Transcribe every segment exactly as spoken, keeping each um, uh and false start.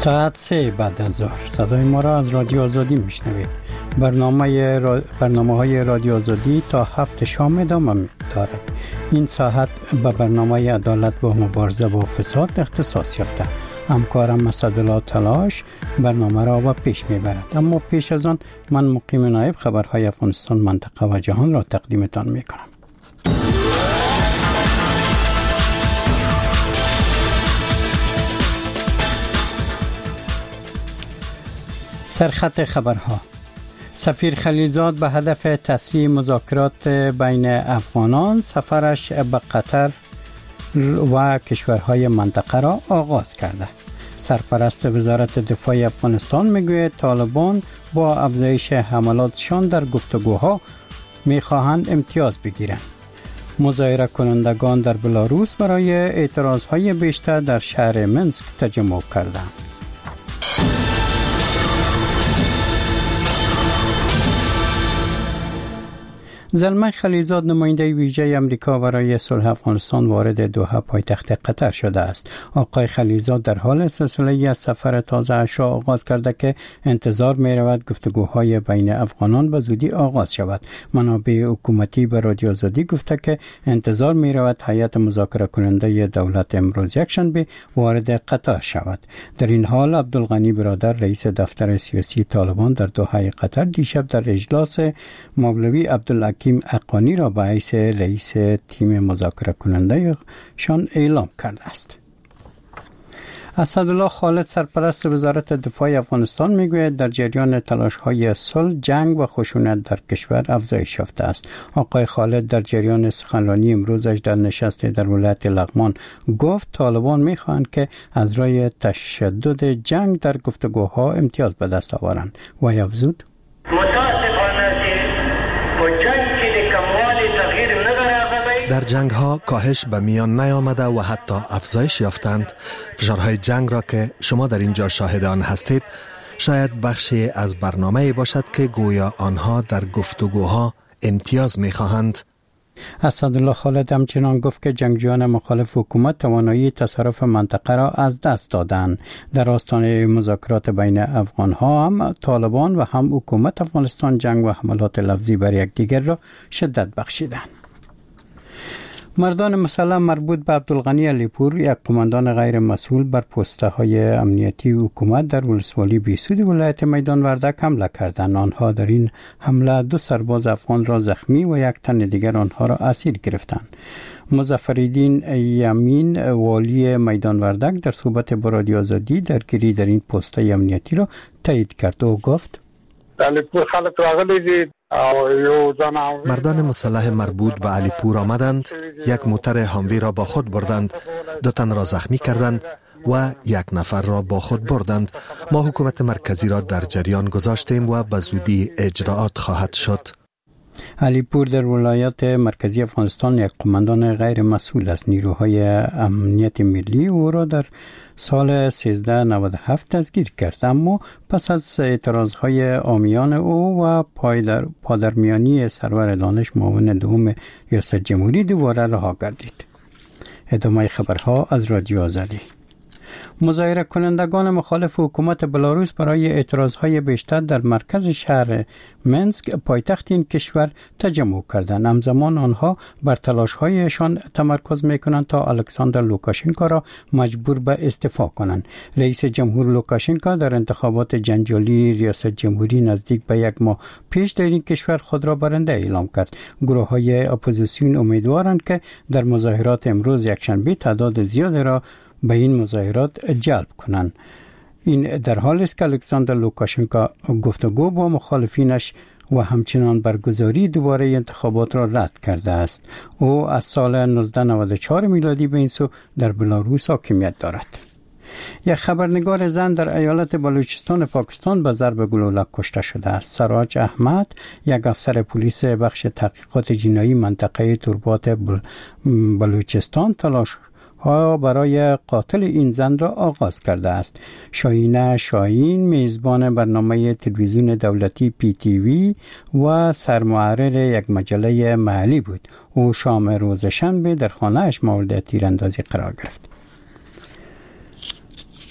ساعت سه بعد از ظهر صدای ما را از رادیو آزادی میشنوید. برنامه را... برنامه های رادیو آزادی تا هفت شام ادامه دارد. این ساعت به برنامه عدالت و مبارزه با فساد اختصاص یافته. همکارم اسدالله تلاش برنامه را به پیش میبرد. اما پیش از آن من مقیم نایب خبرهای افغانستان، منطقه و جهان را تقدیمتان میکنم. سرخط خبرها: سفیر خلیلزاد به هدف تسریع مذاکرات بین افغانان سفرش به قطر و کشورهای منطقه را آغاز کرده. سرپرست وزارت دفاع افغانستان میگوید طالبان با افزایش حملاتشان در گفتگوها میخواهند امتیاز بگیرند. مظاهره کنندگان در بلاروس برای اعتراضهای بیشتر در شهر منسک تجمع کردند. زلمه خلیلزاد نماینده ویژه امریکا برای صلح افغانستان وارد دوحه پایتخت قطر شده است. آقای خلیلزاد در حال سلسله از سفر تازه اش را آغاز کرده که انتظار می رود گفتگوهای بین افغانان به زودی آغاز شود. منابع حکومتی به رادیو آزادی گفته که انتظار می رود هیئت مذاکره کننده دولت امروز یکشنبه وارد قطر شود. در این حال عبدالغنی برادر رئیس دفتر سیاسی طالبان در دوحه قطر دیشب در اجلاس مولوی عبدالحکیم اقانی را به حیث رئیس تیم مذاکره کننده شان اعلام کرده است. اسدالله خالد سرپرست وزارت دفاع افغانستان میگوید در جریان تلاش‌های صلح جنگ و خشونت در کشور افزایش یافته است. آقای خالد در جریان سخنرانی امروزش در نشست در ولایت لغمان گفت طالبان میخواهند که از راه تشدد جنگ در گفتگوها امتیاز به دست آورند و افزود در جنگ ها کاهش به میان نیامده و حتی افزایش یافتند. فشارهای جنگ را که شما در اینجا شاهد آن هستید شاید بخشی از برنامه باشد که گویا آنها در گفتگوها امتیاز می‌خواهند. اسدالله خالد همچنان گفت که جنگجویان مخالف حکومت توانایی تصرف منطقه را از دست دادند. در آستانه مذاکرات بین افغان‌ها هم طالبان و هم حکومت افغانستان جنگ و حملات لفظی بر یکدیگر را شدت بخشیدند. مردان مسلح مربوط به عبدالغنی علیپور، یک قماندان غیر مسئول بر پست‌های امنیتی حکومت در ولسوالی بیسود ولایت میدان وردک حمله کردند. آنها در این حمله دو سرباز افغان را زخمی و یک تن دیگر آنها را اسیر گرفتند. مظفرالدین یمین والی میدان وردک در صحبت با رادیو آزادی درگیری در این پست‌های امنیتی را تایید کرد و گفت علیپور خلک راغلي دي. مردان مسلح مربوط به علیپور آمدند، یک موتر هاموی را با خود بردند، دو تن را زخمی کردند و یک نفر را با خود بردند. ما حکومت مرکزی را در جریان گذاشتیم و به زودی اجراعات خواهد شد. علیپور در ولایت مرکزی افغانستان یک قماندان غیر مسئول است. نیروهای امنیت ملی او را در سال سیزده نود و هفت دستگیر کرد، اما پس از اعتراضهای عامیان او و پایدر پادرمیانی سرور دانش معاون دوم ریاست جمهوری دوباره رها گردید. ادامه خبرها از رادیو آزادی. مظاهره کنندگان مخالف حکومت بلاروس برای اعتراضهای بیشتر در مرکز شهر منسک پایتخت این کشور تجمع کردند. همزمان آنها بر تلاش‌هایشان تمرکز می‌کنند تا الکساندر لوکاشنکو را مجبور به استعفا کنند. رئیس جمهور لوکاشنکو در انتخابات جنجالی ریاست جمهوری نزدیک به یک ماه پیش در این کشور خود را برنده اعلام کرد. گروه‌های اپوزیسیون امیدوارند که در مظاهرات امروز یکشنبه تعداد زیادی را به این مظاهرات جلب کنند. این در حالی است که الکساندر لوکاشنکو گفتگو با مخالفینش و همچنان برگزاری دوباره انتخابات را رد کرده است. او از سال نوزده نود و چهار میلادی به این سو در بلاروس حاکمیت دارد. یک خبرنگار زن در ایالت بلوچستان پاکستان به ضرب گلوله کشته شده است. سراج احمد، یک افسر پلیس بخش تحقیقات جنایی منطقه توربات بل... بلوچستان تلاش ها برای قاتل این زن را آغاز کرده است. شاهینه شاهین میزبان برنامه تلویزیون دولتی پی تی وی و سرمحرر یک مجله محلی بود. او شام روز شنبه در خانه‌اش مورد تیراندازی قرار گرفت.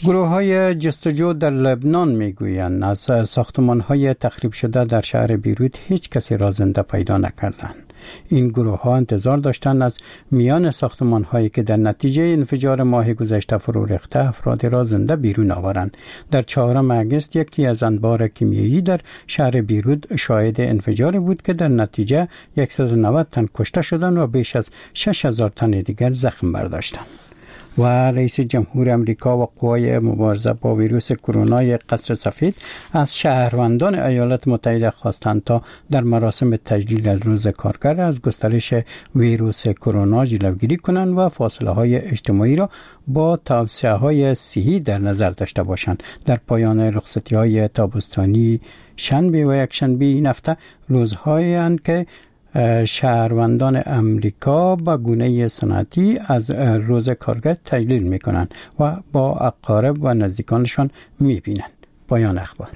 گروه‌های جستجو در لبنان میگویند از ساختمان‌های تخریب شده در شهر بیروت هیچ کسی را زنده پیدا نکردند. این گروه‌ها انتظار داشتند از میان ساختمان‌هایی که در نتیجه انفجار ماه گذشته فرو ریخته افراد را زنده بیرون آورند. در چهارم آگوست یکی از انبار کیمیایی در شهر بیروت شاهد انفجاری بود که در نتیجه صد و نود تن کشته شدند و بیش از شش هزار تن دیگر زخم برداشتند. و رئیس جمهور امریکا و قوای مبارزه با ویروس کرونا قصر سفید از شهروندان ایالات متحده خواستند تا در مراسم تجلیل از روز کارگر از گسترش ویروس کرونا جلوگیری کنند و فاصله های اجتماعی را با توصیه های صحی در نظر داشته باشند. در پایان رخصتی های تابستانی شنبه و یکشنبه این هفته روزهایی اند که شهروندان امریکا با گونه سنتی از روز کارگر تجلیل می کنند و با اقارب و نزدیکانشان می بینند. پایان اخبار.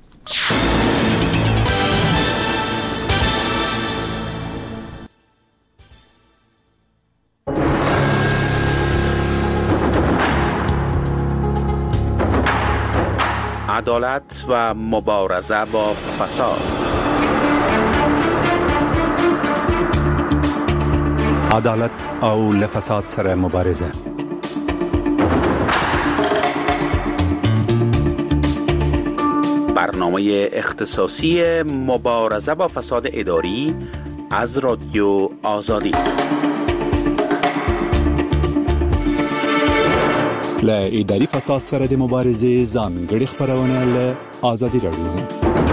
عدالت و مبارزه با فساد. عدالت او لفساد سره مبارزه. برنامه اختصاصی مبارزه با فساد اداری از رادیو آزادی. ل اداري فساد سره د مبارزې ځانګړي خبرونه ل آزادي رادیو.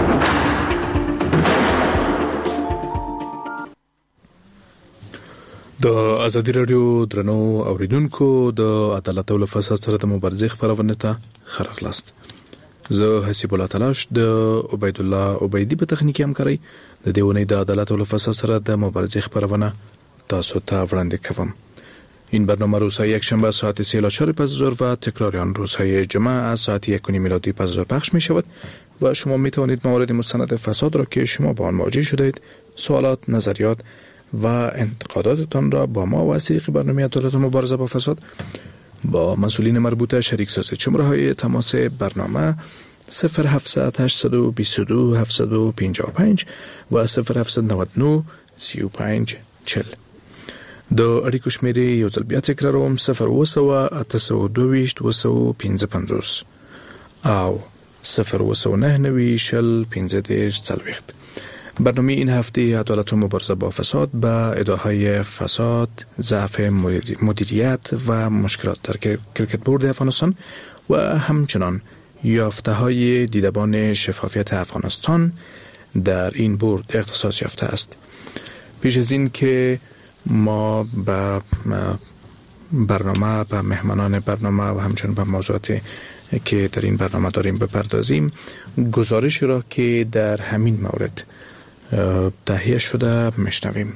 د آزادي رادیو درنو اوریدونکو د عدالت او فساد سره د مبارزې خبرونه ته خراغلاست. زه حسیب الله تلاش د عبید الله عبیدی په تخنیکی همکاري د دیونی د عدالت او فساد سره د مبارزې خبرونه تاسو ته وړاندې کوم. این برنامه روزهای یک شنبه ساعت سه الی چهار پس ظهر و تکرار آن روزهای جمعه از ساعت یک و نیم میلادی پس ظهر پخش می شود و شما می توانید موارد مستند فساد را که شما با آن مواجه شدید، سوالات، نظریات و انتقاداتتان را با ما و از طریق برنامه عدالت و مبارزه با فساد با مسئولین مربوطه شریک سازید. شماره های تماس برنامه صفر هفتصد هشتصد و بیست و دو هفتصد و پنجاه و پنج و صفر هفتصد و نود و نه سی و پنج چهل. د اړیکو شمیرې یو ځل بیا تکراروم صفر اوه سوه اته سوه دوه ویشت اوه سوه پنځه پنځوس او صفر اوه سوه نهه نوي شل پنځه دېرش څلوېښت. برنامه این هفته عدالت و مبارزه با فساد به ادعاهای فساد، ضعف مدیریت و مشکلات در کرکت بورد افغانستان و همچنان یافته های دیدبان شفافیت افغانستان در این بورد اختصاص یافته است. پیش از این که ما به برنامه، به مهمانان برنامه و همچنین به موضوعاتی که در این برنامه داریم بپردازیم، گزارشی را که در همین مورد تهیه شده میشنویم.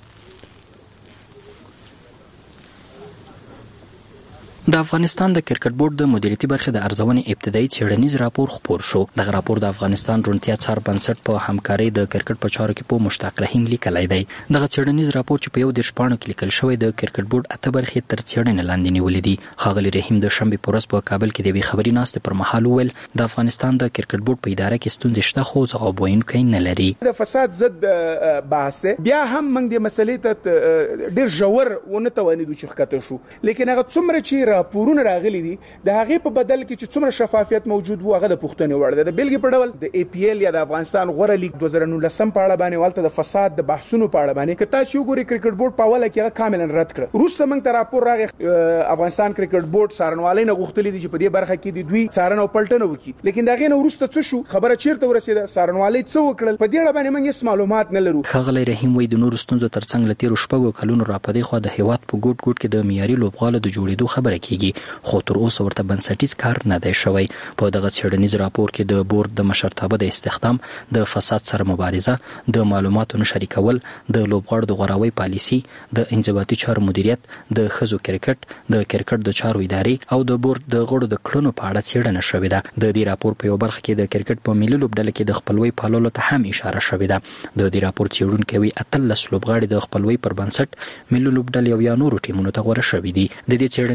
د افغانستان د کرکټ بورډ د مدیریتي برخې د ارزونې ابتدایي څېړنیز راپور خپور شو. دغه راپور د افغانستان روڼتیا څار بنسټ په همکارۍ د کرکټ په چارو کې په مشتاق رحیم لیکلی دی. دغه څېړنیز راپور چې په یو دېرش پاڼو کې لیکل شوی د کرکټ بورډ اته برخې تر څېړنې لاندې نیولې دي. ښاغلي رحیم د شنبې په ورځ په کابل کې د یوې خبري ناستې پر مهال وویل د افغانستان د کرکټ بورډ په اداره کې ستونزې شته خو ځواب ویونکی نه لري. د فساد ضد بحث بیا هم موږ د مسلې ته ډېر ژور ونه توانېدو چې ښکته شو، لیکن هغه څومره چې راپورونه راغلي دي د هغه په بدل کې چې څومره شفافیت موجود وو هغه د پښتنې وړ ده. د بیلګې په ډول د ای پی ایل یا د افغانستان غوره لیګ دوه زره نولسم په اړه باندې والته د فساد د بحثونو په اړه باندې که تاسو وګورئ کرکټ بورډ په اوله کې هغه کاملا رد کړ. وروسته موږ ته راپور راغی افغانستان کرکټ بورډ څارنوالۍ نه غوښتلي دي چې په دې برخه کې د دوی څارنه او پلټنه وکړي، لیکن دغه نه وروسته څه شو، خبره چیرته ورسېده، څارنوالۍ څه وکړل، په دې اړه باندې موږ هیڅ معلومات نه لرو. ښاغلی رحیم وایي د نورو ستونزو ترڅنګ له تېرو شپږو کلونو راپدې خوا د هېواد په ګوټ ګوټ کې د معیاري لوبغالو د جوړېدو خبره کېږي، خو تر اوسه ورته بنسټیز کار نه دی شوی. په دغه څېړنیز راپور کې د بورډ د مشرتابه د استخدام، د فساد سره مبارزه، د معلوماتو نه شریکول، د لوبغاړو د غوراوۍ پالیسي، د انضباطي چارو مدیریت، د ښځو کرکټ، د کرکټ د چارو ادارې او د بورډ د غړو د کړنو په اړه څېړنه شوې ده. د دې راپور په یو برخه کې د کرکټ په ملي لوبډله کې د خپلوۍ پاللو ته هم اشاره شوې ده. د دې راپور څېړونکي وایي اتلس لوبغاړي د خپلوۍ پر بنسټ ملي لوبډلې او یا نورو ټیمونو ته غوره شوي دي. د دې څېړنیز راپور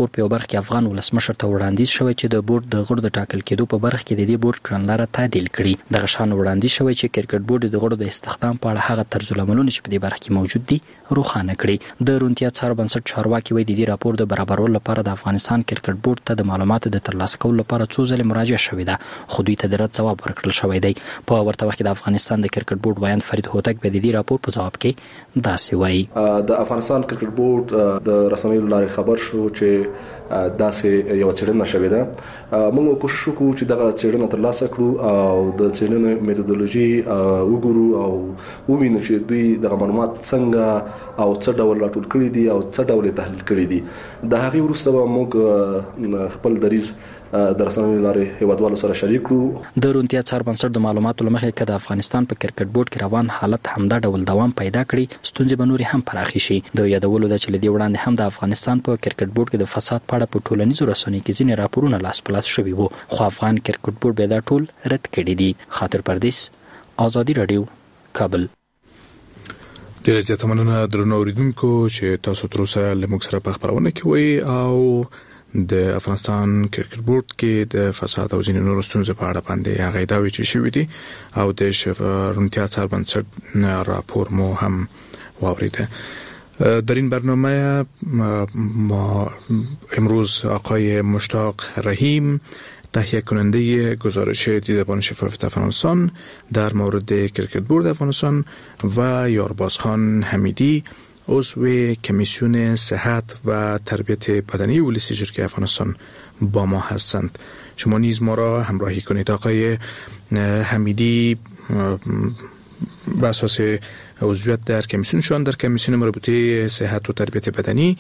راپور په برخه کې افغان ولسمشر ته وړاندیز شوی چې د بورډ د غړو د ټاکل کېدو په برخه کې د دې بورډ کړنلاره تعدیل کړي. دغه شان وړاندیز شوی چې کرکټ بورډ د غړو د استخدام په اړه هغه طرزالعملونه چې په دې برخه کې موجود دي روښانه کړي. د روڼتیا څار بنسټ چارواکي وایي د دې راپور د برابرولو لپاره د افغانستان کرکټ بورډ ته د معلوماتو د ترلاسه کولو لپاره څو ځله مراجعه شوې ده، خو دوی ته د رد ځواب ورکړل شوی دی. په ورته وخت کې د افغانستان د کرکټ بورډ وایند فرید هوتک به د دې راپور په جواب کې داسې وایي: د افغانستان کرکټ بورډ د رسنیو لارې خبر شو چې داسې یو څېړنه شوې ده. موږ کوشش وکړو چې دغه څېړنه ترلاسه کړو او د څېړنې میتودولوژي وګورو او ووینو چې دوی دغه معلومات څنګه او څه ډول راټول کړي دي او څه ډول تحلیل کړي دي. د هغې وروسته به موږ خپل دریځ د رسنیو لارې هیوادوالو سره شریک کړو. د روڼتیا څار بنسټ د معلوماتو لمخې کې د افغانستان په کرکټ بورډ کې روان حالت همدا ډول دوام پیدا کړي، ستونزې به نورې هم پراخې شي. د یادولو ده چې لدې وړاندې هم د افغانستان په کرکټ بورډ کې د فساد په اړه په ټولنیزو رسنیو کې ځینې راپورونه لاس په لاس شوي وو، خو افغان کرکټ بورډ به دا ټول رد کړي دي. خاطر پردیس، آزادي رادیو، کابل. ډیره زیاته مننه درنو اوریدونکو چې تاسو تر اوسه له موږ سره په خبرونه کې وای او د افغانستان کرکټ بورډ کې د فساد او ځینې نورو ستونزو په اړه باندې هغه ادعاوې چې شوې دي او د روڼتیا څار بنسټ راپور مو هم واوریده. در این برنامه ما امروز آقای مشتاق رحیم تهیه کننده گزارش دیدبان شفافیت افغانستان در مورد کرکټ بورډ افغانستان و یاربازخان حمیدی عضو کمیسیون صحت و تربیت بدنی ولسی جرگه افغانستان با ما هستند. شما نیز ما را همراهی کنید. آقای حمیدی به اساس عضویت در کمیسیونشان در کمیسیون مربوطه صحت و تربیت بدنی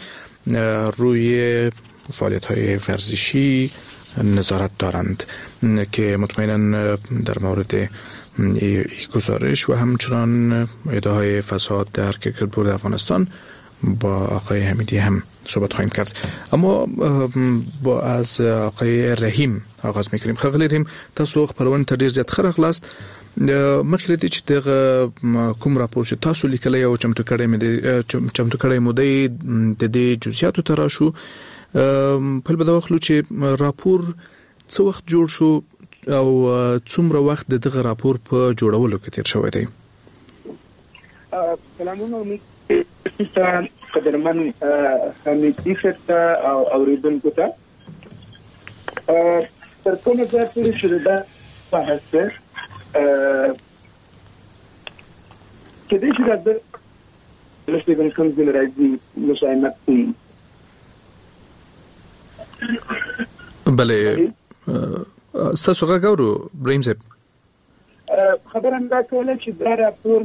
روی فعالیت‌های ورزشی نظارت دارند که مطمئنا در مورد این گزارش و همچنان ادعای فساد در کرکټ بورډ افغانستان با آقای حمیدی هم صحبت خواهیم کرد. اما با از آقای رحیم آغاز میکنیم. خغلی رحیم، تاسو خبرونه ته ډیر زیات خرغلاست. مخکې دې چې دغه کوم راپور چې تاسو لیکلی او چمتو کړی مې چمتو کړی مو د دې جزئیاتو ته راشو. په بل وخت چې راپور څو وخت جوړ شو او څومره وخت د دغه راپور په جوړولو کې تیر شوی دی؟ سلامونه امید قدرمن حمیدی ته او اوریدونکو ته. تر کومه ځای پورې چې دا بحث ده کدی چې دا لږ کوم ځای راځي مشاهده کوي. بله ستاسو غږ اورو ابراهیم صاحب. خبره دا کوله چې دا راپور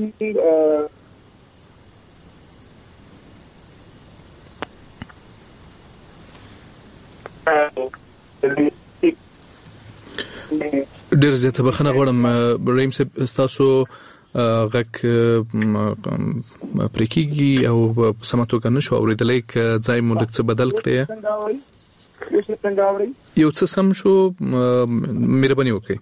ډیر زیاته بخنه غواړم ابراهیم صاحب، ستاسو غږ پرېکیږي او سمه توګه نشو اوریدلی، که ځای مو لږ څه بدل کړی یو څه سم شو مهرباني وکړئ.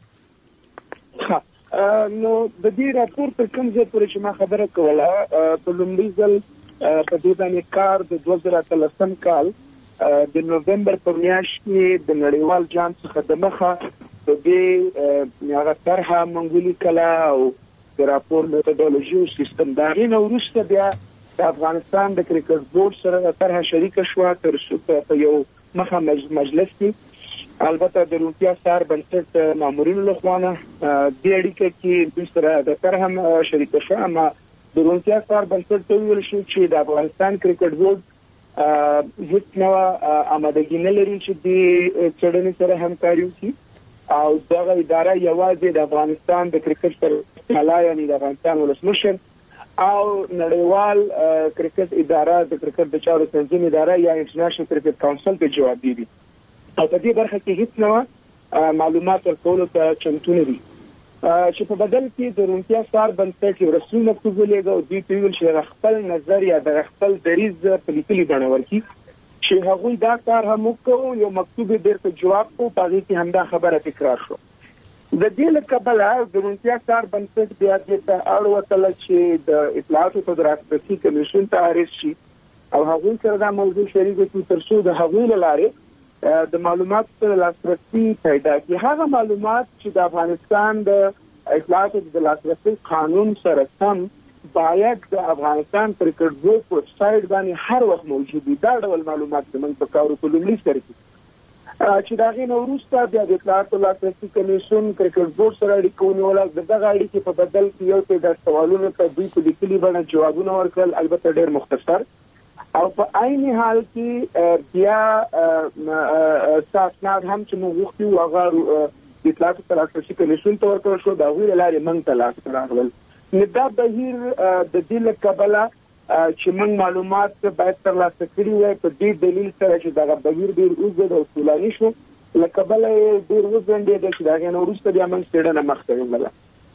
نو د دې راپور په کوم ځای پورې چې ما خبره کوله په لومړي ځل په دې باندې کار د دوه زره اتلسم کال د نومبر په میاشت کې د نړیوال جام څخه د مخه په دې هغه طرحه منګولي کلا او د راپور میتودولوژي او سیستم دا غي نو وروسته بیا د افغانستان د کرکټ بورډ سره طرحه شریک شو تر څو په یو مخه مجلس کې البته د روڼتیا څار بنسټ مامورینو لخوا نه د اړیکې کې د سره د طرحه شریک شو، اما د روڼتیا څار بنسټ ته ویل شو چې د افغانستان کرکټ بورډ هیڅ نو آمادګي نه لري چې د چړنې سره همکاري وکړي او دغه اداره یوازې د افغانستان د کرکټ پر حاله یعنی د افغانستان ولسمشر او نړیوال کرکټ اداره د کرکټ د چارو تنظیم اداره یا انټرنیشنل کرکټ کونسل ته جواب دی او په دې برخه کې هیڅ نو معلومات ورکول ته چمتو نه دي چې په بدل کې د روڼتیا څار بنسټ یو رسمي مکتوب ولېږه او دوی ته ویل چې خپل نظر یا د خپل دریځ په لیکلي بڼه ورکړي چې هغوی دا کار هم وکړو. یو مکتوب بیرته جواب کو پاږي کې همدا خبره تکرار شو. د دې لکبل د روڼتیا څار بنسټ بیا د اړوتل چې د اطلاعات او تدارکاتي کمیشن ته عرض شي او هغوی سره دا موضوع شریک کړو ترڅو د هغوی لاره د معلوماتو سره لاسرسي پیدا کړي. هغه معلومات چې د افغانستان د اطلاعاتو د لاسرسي قانون سره سم باید د افغانستان کرکټ بورډ په ویب سایټ باندې هر وخت موجود وي. دا ډول معلومات زموږ په کارو په لومړي سره کې چې دا غي نوروسته بیا د اطلاعاتو لاسرسي کمیشن کرکټ بورډ سره اړیکه ونیول. دغه اړیکې په بدل کې یو څه د سوالونو ته دوی په لیکلي باندې جوابونه ورکړل، البته ډېر مختصر، او په عین حال کې بیا اساسناد هم چې موږ وختي هغه اطلاعاتو لاسرسي کمیشن ته ورکړل شو، دا غوړي لارې موږ ته لاس راغلل. نو دا بهیر د دې لکبله چې موږ معلومات باید ترلاسه کړي وای په دې دلیل سره چې دا بهیر ډیر اوږد او طولاني شو، لکبله ډیر وځنډېد چې دا غن وروسته بیا موږ څېړنه مخته وړله.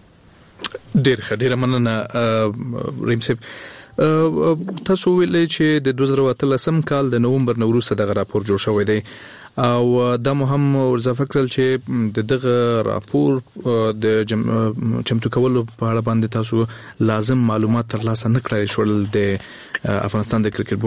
ډیر ښه، ډیر مننه رحیم صاحب. تاسو ویلې چې د دوه زره اتلسم کال د نومبر نه وروسته دغه راپور جوړ شوی دی او دا مهم ورزفه کړل چې د دغه راپور د چمتو کولو په اړه باندې تاسو لازم معلومات ترلاسه نه کړئ شول د افغانستان د کرکټ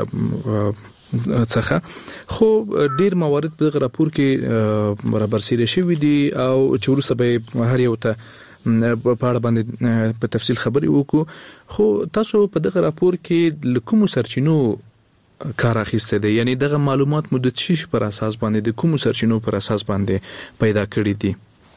بورډ څخه، خو ډیر موارد په دغه راپور کې برابر سره شوی دي او چې ورسره به هر یو ته په اړه باندې په تفصیل خبري وکړو. خو تاسو په دغه راپور کې لکوم سرچینو کار اخیسته دي، یعنی دغه معلومات مو د چی پر اساس باندې د کوم سرچینو پر اساس باندې پیدا کړی دي؟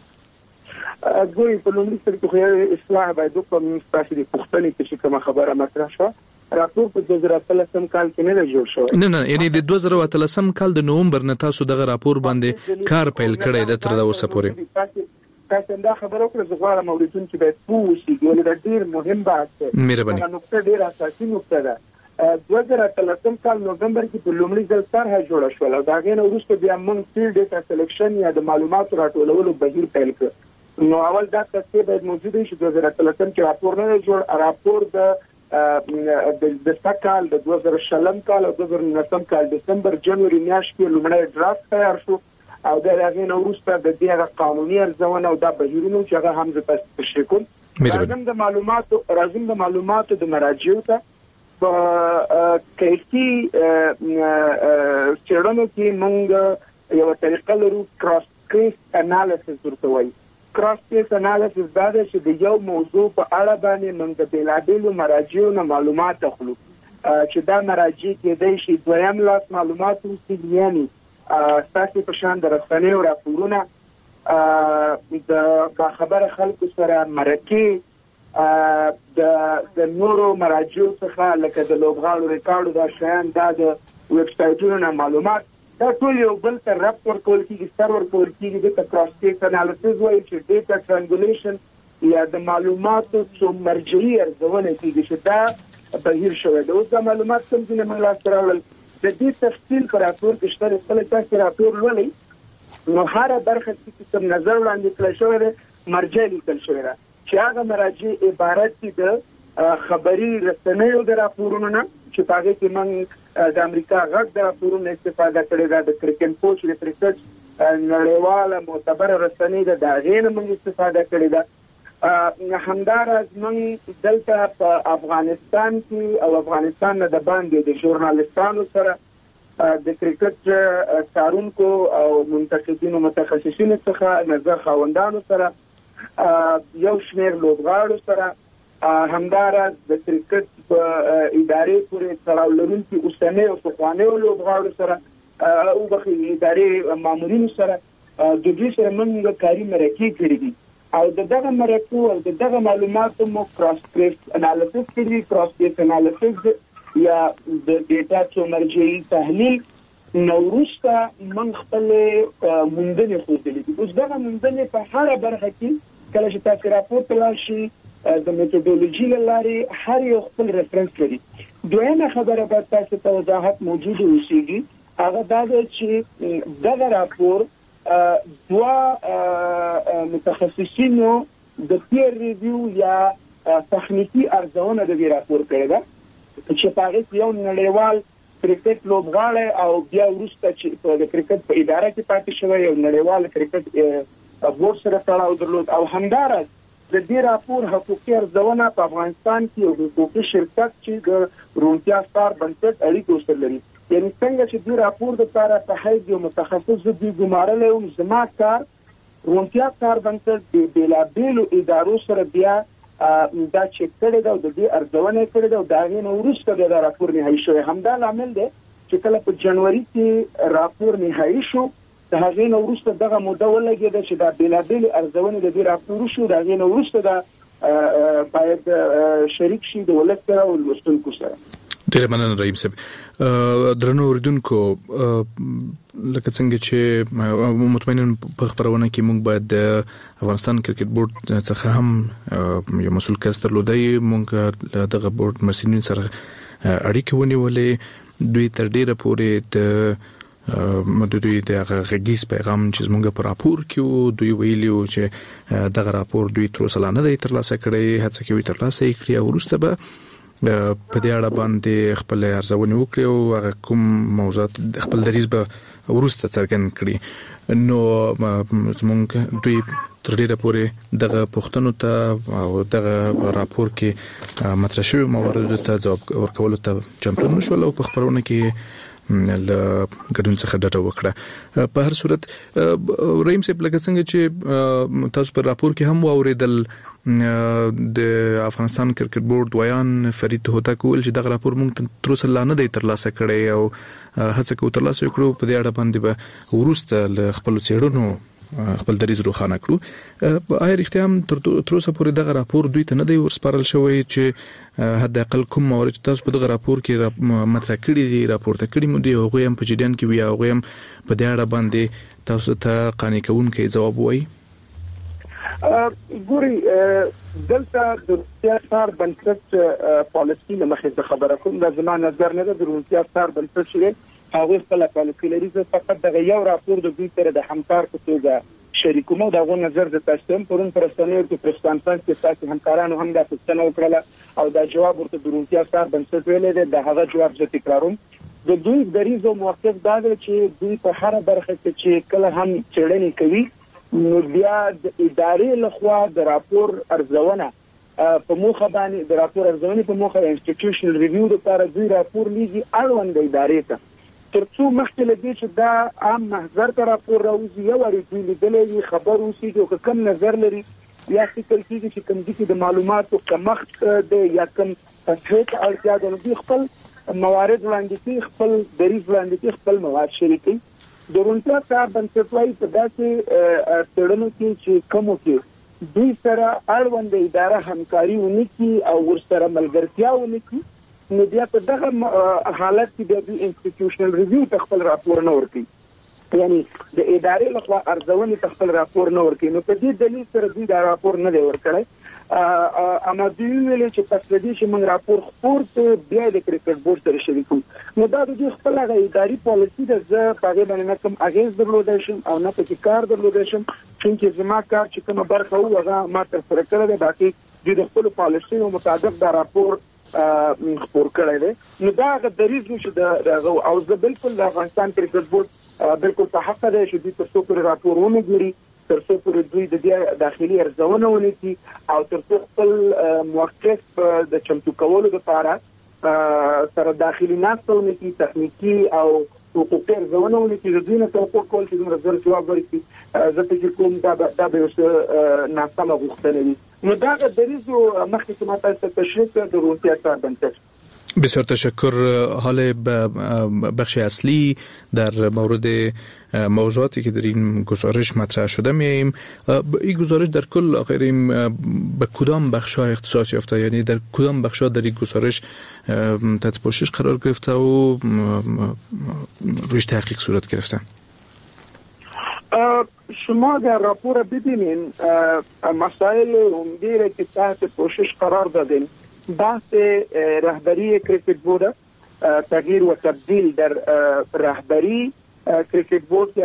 ګوي په لومړي سر کې اصلاح باید کوم تاسو د پښتني چې کوم خبره مطرح شوه. راپور په دوه زره اتلسم کال کې نه جوړ شو. نه نه یعنی د دوه زره اتلسم کال د نومبر نه تاسو دغه راپور باندې کار پیل کړی د تر اوسه پورې. تاسو دا خبره وکړه چې غواړم اوریدون چې باید پوښتنه وکړي، دا ډیر مهم بحث دی. مهرباني. دا نقطه ډیر اساسي نقطه ده. دوه زره اتلسم کال نومبر کې په لومړي ځل طرحه جوړه شوه، دا غین وروسته بیا موږ فیلډ ډیټا سلیکشن یا د معلوماتو راټولولو بهیر پیل کړ. نو اول دا تصفیه باید موجود شي. دوه زره اتلسم کې راپور نه جوړ، راپور د د سکال د دوه زره شلم کال او دوه زره نهم کال دسمبر جنوري میاشت کې لومړی ډرافټ تیار شو او دا غین وروسته د دې قانوني ارزونه او دا بهیرونو چې هغه هم د تشریح کوم راځم د معلوماتو راځم د معلوماتو د مراجعو ته په کیسي څېړنو کې موږ یو طریقه لرو، کراس کیس انالیسس ورته وایي. کراس کیس انالیسس دا دی چې د یو موضوع په اړه باندې موږ د بیلابیلو مراجعو نه معلومات اخلو چې دا مراجع کېدای شي دویم لاس معلومات وي، یعنی تاسو په شان د رسنیو راپورونه د خبره خلکو سره مرکه د د نورو مراجعو څخه لکه د لوبغاړو ریکارډ دا شیان دا د ویب سایټونو نه معلومات دا ټول یو بل ته رابط ورکول کیږي، سر ورکول کیږي د کراس کیس انالیسس وایي چې ډیټا ټرانګولیشن یا د معلوماتو څو مرجعي ارزونه کیږي چې دا بهیر شوی دی. اوس دا معلومات کوم چې موږ لاسته راوړل د دې تفصیل پر راپور کې شته. خپل تاسو راپور ولولئ نو هر برخه چې څه نظر وړاندې کړی شوی دی مرجع لیکل شوی دی چې هغه مراجع عبارت دي د خبري رسنیو د راپورونو نه چې هغه کې موږ د امریکا غږ د راپورونو استفاده کړې ده، د کرکټ پوسټ د ریسرچ نړیواله معتبر رسنۍ د داغې نه موږ استفاده کړې ده. همداراز موږ دلته په افغانستان کې او افغانستان نه د باندې د ژورنالستانو سره د کرکټ څارونکو او منتقدینو متخصصینو څخه نظر خاوندانو سره یو شمېر لوبغاړو سره همداراز د کرکټ په ادارې پورې تړاو لرونکي اوسنۍ او پخوانیو لوبغاړو سره او د ادارې مامورینو سره د دې سره موږ کاري مرکې کړې دي او دغه مرکو او دغه معلوماتو مو کراس کیس انالیسس کړي. کراس کیس انالیسس یا د ډیټا څو مرجعي تحلیل نوروسته من خپل موندنې خوندلې دي. اوس دغه موندنې په هر برخه کې کله چې تاسو راپور تلل شي د میتودولوژي لارې هر یو خپل ریفرنس لري. دویمه خبره به تاسو ته وضاحت موجود اوسېږي هغه دا ده چې دغه راپور دوا متخصصینو د پیر ریویو یا تخنیکی ارزونه د راپور کړی ده چې هغه یو نړیوال کرکټ لوبغاړی او بیا وروسته چې د کرکټ په اداره کې پاتې شوی یو نړیوال کرکټ بورډ سره تړاو درلود او همدارس د دې راپور حقوقي ارزونه په افغانستان کې یو حقوقي شرکت چې د روڼتیا ستار بنسټ اړیکې سره لري، یعنی څنګه چې دې راپور د لپاره په حیث یو متخصص د ګمارل او زما کار روڼتیا ستار بنسټ د بېلابېلو ادارو سره بیا دا چک کړی دا د دې ارزونه کړې دا د هغې نه وروسته د راپور نهایي شوی. همدا لامل دی چې کله په جنوري کې راپور نهایي شو د هغې نه وروسته دغه موده ولګېده چې دا بېلابېلې ارزونې د دې راپور شو، د هغې نه وروسته دا باید شریک شي د ولس سره او لوستونکو سره. ډېر مننه رحیم صاحب. درنو اوریدونکو، لکه څنګه چې مطمئنا په خبرونه کې موږ باید د افغانستان کرکټ بورډ څخه هم یو مسؤل کس درلودی، موږ دغه بورډ مسؤلین سره اړیکې ونیولې، دوی تر ډیره پورې د مدوی د غږیز پیغام چې موږ په راپور کې دوی ویلیو چې دغه راپور دوی تر اوسه نه دی ترلاسه کړی، هڅه کوي ترلاسه کړي او وروسته به په دې اړه باندې خپل ارزونه وکړي او هغه کوم موضوعات خپل دریځ به وروسته څرګند کړي. نو زمونږ دوی تر ډیره پورې دغه پوښتنو ته او دغه راپور کې مطرح شوی موارد ته ځواب ورکولو ته چمتو نشول او په خبرونه کې ل ګډون څخه ډډه وکړه. په هر صورت رحیم صاحب، لکه څنګه چې تاسو په راپور کې هم واوریدل، د افغانستان کرکټ بورډ ویان فرید هوتک ویل چې دغه راپور موږ تر اوسه لا نه دی ترلاسه کړی او هڅه کوو ترلاسه کړو، په دې اړه باندې به وروسته له خپلو څېړنو خپل دریځ روښانه کړو. آیا رښتیا هم تر اوسه پورې دغه راپور دوی ته نه دی ورسپارل شوی چې حد اقل کوم موارد تاسو په دغه راپور کې مطرح کړي دي راپورته کړي مو دي هغوی هم په جریان کې وي، هغوی هم په دې اړه باندې تاسو ته قانع کوونکی ځواب وایي؟ ګوري، دلته د روڼتیا ستار بنسټ پالیسي له مخې خبره کوم، دا زما نظر نه ده. د روڼتیا ستار بنسټ چې هغوی خپله پالیسي لري، زه فقط دغه یو راپور د دوی سره د همکار په توګه شریکوم او د هغو نظر د تاسو هم پرون په رسنیو کې پریس کانفرنس کې ستاسو همکارانو هم دا پوښتنه وکړله او دا جواب ورته د روڼتیا ستار بنسټ ویلی دی. د هغه جواب زه تکراروم. د دوی دریځ او موقف دا دی چې دوی په هره برخه کې چې کله هم څېړنې کوي نو بیا د ادارې لخوا د راپور ارزونه په موخه باندې د راپور ارزونې په موخه انسټیټیوشنل ریویو لپاره دوی راپور لیږي اړوند ادارې ته، تر څو مخکې له دې چې دا عام محضر ته راپور راوځي یو وارې دوی لیدلی وي، خبر اوسېږي او که کوم نظر لري یا فکر کېږي چې کوم دي کې د معلوماتو کمښت دی یا کوم تصحیح ته اړتیا ده، نو دوی خپل موارد وړاندې کوي، خپل دریځ وړاندې کوي، خپل مواد شریکوي. د روڼتیا ستار بنسټ وايي په داسې څېړنو کې چې کومو کې دوی سره اړوند اداره همکاري ونه کړي او ورسره ملګرتیا ونه کړي، نو بیا په دغه حالت کې بیا دوی انسټیټیوشنل ریویو ته خپل راپور نه ورکوي، یعنی د ادارې لخوا ارزونې ته خپل راپور نه ورکوي. نو په دې دلیل سره دوی دا راپور نه دی ورکړی. اما دوی ویلي چې پس له دې چې موږ راپور خپور ته بیا د کرکټ بورډ سره شریکوم، نو دا د دوی خپل هغه اداري پالیسي ده. زه په هغې باندې نه کوم اغېز درلودی شم او نه پکې کار درلودی شم، چونکې زما کار چې کومه برخه و هغه ما ترسره کړی دی، باقي دوی د خپلو پالیسیو مطابق دا راپور خپور کړی دی. نو دا هغه دریځ و چې د هغه او زه بالکل د افغانستان کرکټ بورډ بالکل په حق دی چې دوی تر څو پورې راپور ونه ګوري، تر څو پورې دوی د دې داخلي ارزونه ونه کړي او تر څو خپل موقف د چمتو کولو لپاره سره داخلي ناسته ونه کړي، تخنیکي او حقوقي ارزونه ونه کړي، د دوی نه توقع کول چې دومره زر جواب ورکړي، زه فکر کوم دا به یو څه ناسمه غوښتنه وي. نو دا هغه دریځ و مخکې چې ما تاسو ته تشریح کړ د روڼتیا ستار بنسټ. بسیار تشکر. حال بخش اصلی در مورد موضوعاتی که در این گزارش مطرح شده میاییم. این گزارش در کل آخرین به کدام بخش‌ها اختصاص یافته، یعنی در کدام بخش‌ها در این گزارش تحت پوشش قرار گرفته و رویش تحقیق صورت گرفته؟ شما در راپور ببینین مسائل عمده که تحت پوشش قرار دادین بحث رهبری کرکټ بورډ، تغییر و تبدیل در رهبری کرکټ بورډ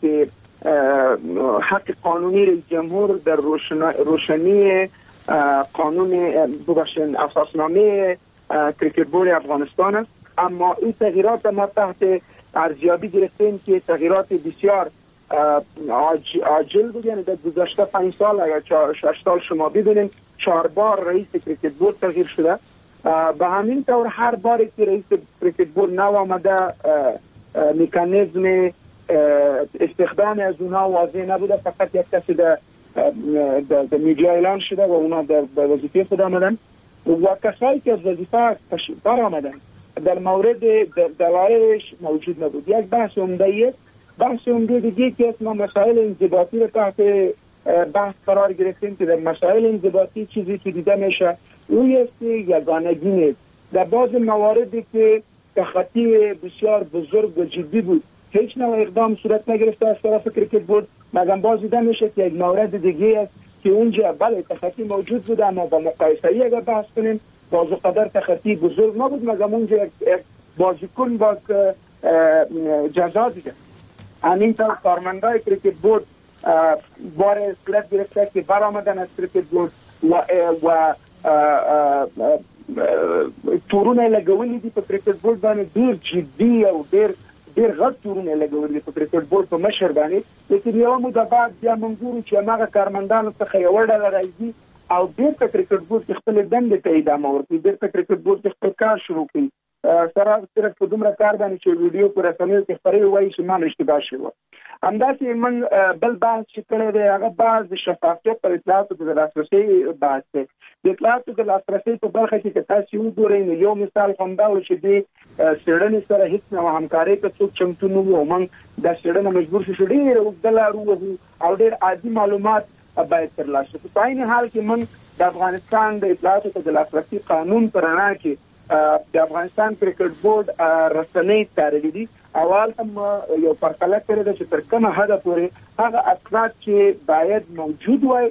که حق قانونی رئیس جمهور در روشنی قانون ببخشید اساسنامه کرکټ بورډ افغانستان است. اما این تغییرات ما تحت ارزیابی گرفتیم که تغییرات بسیار عاجل بود، یعنی در گذشته پنج سال یا شش سال شما ببینید چهار بار رئیس کریکت بورد تغییر شده. به همین طور هر باری که رئیس کریکت بورد نو آمده مکانیزم استخدام از اونها واضح نبوده، فقط یک کسی در در میدیا اعلان شده و اونا در وظیفه خود آمدن و کسایی که از وظیفه بر آمدن در مورد دلایلش موجود نبود. یک بحث عمده بحث عمده دیگه که ما مسائل انضباطی رو تحت بحث قرار گرفتیم که در مسائل انضباطی چیزی که دیده میشه اون است یگانگی نیست. در بعض مواردی که تخطی بسیار بزرگ و جدی بود هیچ نوع اقدام صورت نگرفته از طرف کریکت بورد، مگر باز دیده میشه که یک مورد دیگه است که اونجا بله تخطی موجود بود، اما با مقایسه اگر بحث کنیم باز قدر تخطی بزرگ نبود، مگر اونجا بازیکن با جزا دیده. همین طور کارمندای کریکت بورد بار صورت گرفته که برآمدن از کریکت بورد و و تورونه لګولې دي په کریکټ بورډ باندې ډیر جدي او ډیر ډیر غټ تورونه لګولې په کریکټ بورډ په مشر باندې، لیکن یو موده بعد بیا منګورو چې هغه کارمندانو څخه یو ډول راځي او ډیر په کریکټ بورډ خپل دندې ته ادامه ورکړي، ډیر په کریکټ بورډ خپل کار شروع کړي. سره صرف په دومره کار باندې چې ویډیو پر رسنیو کې خبرې وایي چې ما اشتباه شوه. همداسې من بل بحث چې کړی دی هغه بحث د شفافیت پر اطلاعاتو د لاسرسي بحث دی. د اطلاعاتو د لاسرسي په برخه کې که تاسو وګورئ نو یو مثال همدا و چې د څېړنې سره هیڅ نوع همکارۍ ته څوک چمتو نه وو. موږ دا څېړنه مجبور شو چې ډېر اوږده لار ووهو او ډېر عادي معلومات باید ترلاسه کړو. په عین حال کې موږ د افغانستان د اطلاعاتو د لاسرسي قانون په رڼا کې د افغانستان کرکټ بورډ رسنۍ څارلې دي. اول هم یو پرتله کړی ده چې تر کومه حده پورې هغه اسناد چې باید موجود وای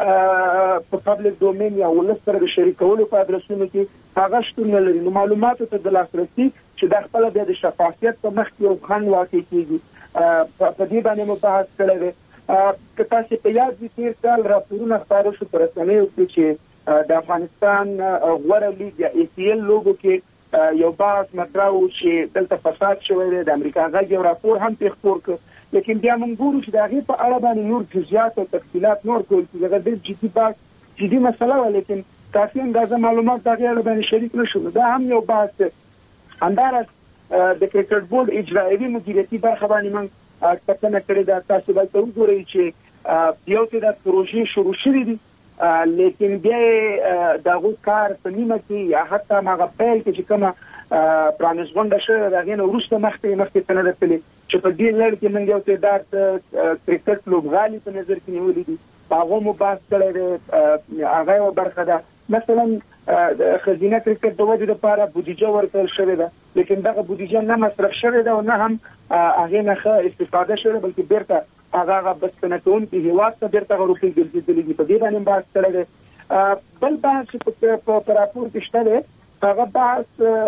په پبلک ډومین یا ولس سره د شریکولو په ادرسونو کې هغه شتون نه لري. نو معلوماتو ته د لاسرسي چې د خپل بیا د شفافیت په مخ کې یو خنډ واقع کیږي په دې باندې مو بحث کړی دی. که تاسو په یاد وي تیر کال راپورونه خپاره شو پر رسنیو کې چې د افغانستان غوره لیګ یا ای سی ال لوګو کې یو بحث مطرح و چې دلته فساد شوی دی. د امریکا غږ یو راپور هم ترې خپور کړ، لیکن بیا موږ ګورو چې د هغې په اړه باندې نور جزئیات او تفصیلات نور کول چې هغه ډېر جدي بحث جدي مسله وه، لیکن کافي اندازه معلومات د هغې اړه باندې شریک نه شو. دا هم یو بحث دی. همداراز د کرکټ بورډ اجرایوي مدیریتي برخه باندې موږ کتنه کړې ده. تاسو باید وګورئ چې یو تعداد پروژې شروع شوي دي، لیکن بیا دغه کار په نیمه کې یا حتی هغه پیل کې چې کومه پرانیزغونډه شوې د هغې نه وروسته مخکې مخکې ته نه ده تللې چې په دې لړ کې موږ یو تعداد کرکټ لوبغالي په نظر کې نیولي دي، په هغو مو بحث کړی دی. هغه یوه برخه ده. مثلا خزینه کرکټ د ودې لپاره بودیجه ورکړل شوې ده، لیکن دغه بودیجه نه مصرف شوې ده او نه هم هغې نه ښه استفاده شوې ده، بلکې بیرته هغه هغه بسنه کوونکي هیواد ته بیرته هغه روپۍ ګرځېدلې دي. په دې باندې بحث کړی دی. بل بحث چې په راپور کې شته دی هغه بحث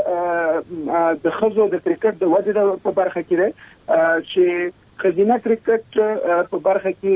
د ښځو د کرکټ د ودې په برخه کې دی چې ښځینه کرکټ په برخه کې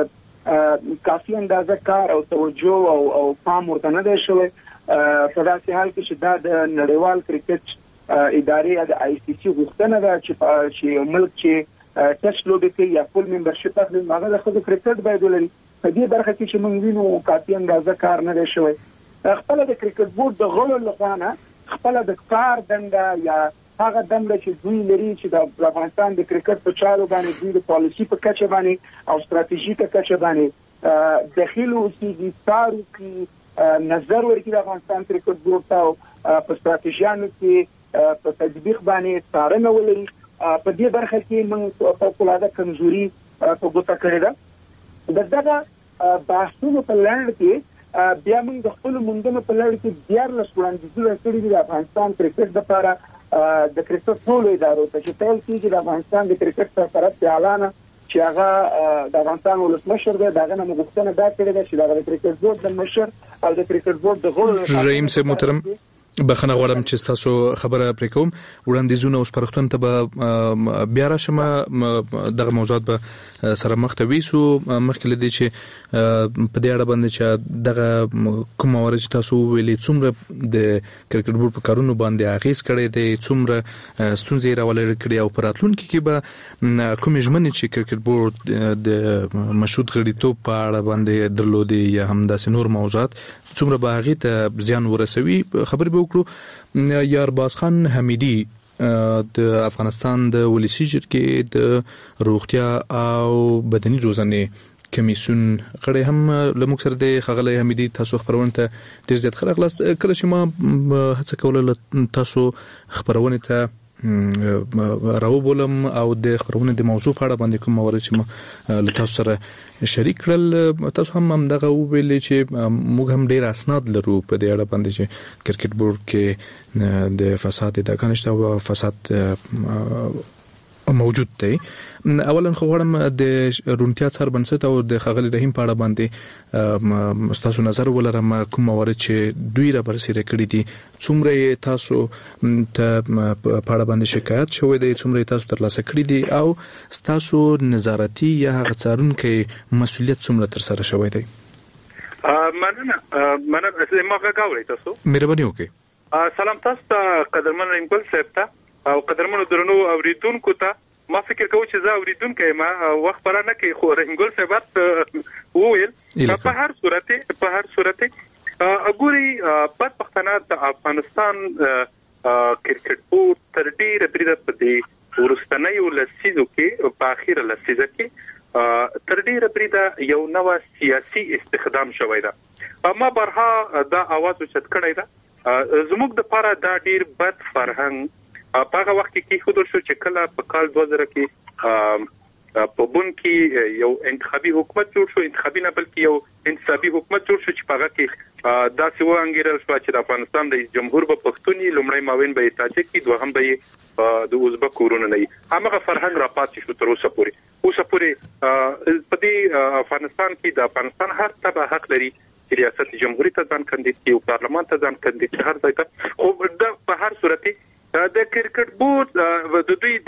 کافي اندازه کار او توجه او او پام ورته نه دی شوی. په داسې حال کې چې دا د نړیوال کرکټ ادارې د آی سی سی غوښتنه ده چې یو ملک چې ټیسټ لوبې کوي یا فول ممبرشپ اخلي هغه د ښځو کرکټ باید ولري. په دې برخه کې چې موږ وینو کافي اندازه کار نه دی شوی. خپل د کرکټ بورډ د غړو لخوا نه خپل د کار دنده یا هغه دنده چې دوی لري چې د افغانستان د کرکټ په چارو باندې دوی د پالیسي په کچه باندې او ستراتیژي په کچه باندې داخلي اوسېږي څارو کې نظر ورکړي د افغانستان کرکټ بورډ ته په ستراتیژیانو کې په تطبیق باندې څارنه ولري. په دې برخه کې موږ فوق‌العاده کمزوري په ګوته کړې ده. د دغه بحثونو په لړ کې بیا موږ د خپل موندنو په لړ کې دیارلس وړاندیزونه کړي دي د افغانستان کرکټ لپاره د کرکټ ټولو ادارو ته چې پیل کېږي د افغانستان د کرکټ سرپرست اعلان چې هغه د افغانستان ولسمشر دی. دغه نه غوښتنه دا کړې ده چې د کرکټ بورډ د مشر او د کرکټ بورډ د غړو رئیم صاحب محترم بخنه غواړم چې تاسو خبره پرې کوم وړاندیزونه اوس پرختون ته به بیا راشم دغه موضوعات به سره مخ ته ویسو مخکې لدی چې په دې اړه باندې چې دغه کوم اوري چې تاسو ویلې څومره د کرکټ بورډ په کارونو باندې اغیز کړی دی څومره ستونزې راولر کړی او پراتلونکو کې به کوم ژمنې چې کرکټ بورډ د مشروط غړیتوب په اړه باندې درلودي یا هم داسې نور موضوعات څومره به هغه ته زیان ورسوي خبرې به وکړو. یارباز خان حمیدی د افغانستان د ولسی جرګې د روغتیا او بدني روزنې کمیسیون غړي هم لموږ سره د خغلی حمیدی تاسو خبرونه ته ډیر زیات خلک لاست کله چې ما هڅه کوله تاسو خبرونه ته راو بولم او د خبرونه د موضوع په اړه باندې کوم موارد چې ما له تاسو سره شریک کړل تاسو هم هم دغه ویلې چې موږ هم ډیر اسناد لرو په دې اړه باندې چې کرکټ بورډ کې د فساد د کنيشته او فساد موجود دی. اولا خو غواړم د رونتیا څار بنسټ او د خغلی رحیم په اړه باندې تاسو نظر ولرم کوم موارد چې دوی را برسېره کړی دي څومره تاسو ته په اړه باندې شکایت شوی دی څومره تاسو ترلاسه کړی دي او تاسو نظارتي یا هغه څارونکو مسولیت څومره تر سره شوی دی. مننه مننه ما غواړم تاسو مهرباني وکړئ. سلام تاسو ته قدرمن رنګل صاحب ته او قدرمنو درنو اوریدونکو ته ما فکر کوم چې زه اوریدونکو ما وخت پر نه کې خو رنګل صاحب وویل په هر صورت په هر صورت اګوري په پښتنه د افغانستان کرکټ بورډ تر ډیره بریده په دې ورستنۍ ولسیزو کې په اخیره لسیزه کې تر ډیره بریده یو نوو سیاسي استخدام شوی دا ما برها دا आवाज وشت کړی دا زموږ د پاره دا ډیر بد فرهنګ په هغه وخت کې خودل شو چې کله په کال دوه زره کې په بون کې یو انتخابي حکومت جوړ شو انتخابي نه بلکې یو انتصابي حکومت جوړ شو چې په هغه کې دا څه وانګیرل شو چې د افغانستان د جمهور په پښتوني لومړی معاون به تاجک کې دوهم به د ازبک کورونه نه هغه فرهنګ را پاتې شو تر اوسه پورې اوسه پورې په دې افغانستان کې د افغانستان هر تبع حق لري ریاست جمهوریت ته ځان کاندید او پارلمان ته ځان کاندید هر ځای ته او په هر صورت د کرکټ بورډ د دوی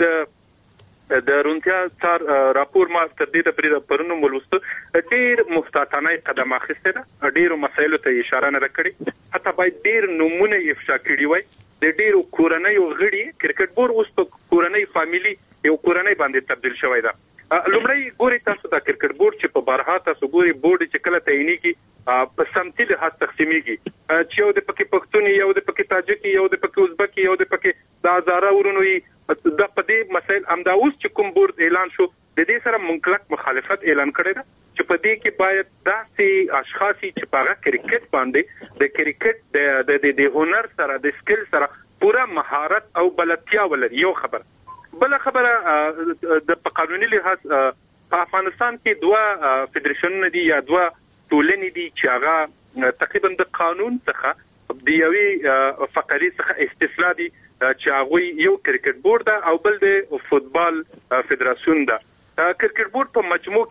د د رونتیا څار راپور ما تر دې پرې پرونو مولوست ډیر محتاطانه قدم اخیسته ده ډیر مسایلو ته اشاره نه کړې حتی باید ډیر نمونه افشا کړی وای د ډیرو کورنۍ غړي کرکټ بورډ اوس په کورنۍ فاميلي یو کورنۍ باندې تبدیل شوی ده. لومړی ګوري تاسو د کرکټ بورډ چې په بارها تاسو ګوري بورډ چې کله تعیني کی په سمتي له هڅه تقسیمېږي چې یو د پکې پښتوني یو د پکې تاجکي یو د پکې ازبکي یو د پکې د هزاره ورونوي د پدې مسایل امدا اوس چې کوم بورډ اعلان شو د دې سره منکلک مخالفت اعلان کړی دا چې په دې کې باید داسې اشخاص چې په کرکټ باندې د کرکټ د د د هنر سره د سکل سره پورا مهارت او بلدتیا ولري. یو خبر بل خبره د قانوني لحاظ په افغانستان کې دوه فدریشنونه دي یا دوه ټولنې دي چې هغه تقریبا د قانون څخه د یوې فقري څخه استثنا دي چې هغه یو کرکټ بورډ ده او بل د فوتبال فدراسیون ده. کرکټ بورډ په مجموع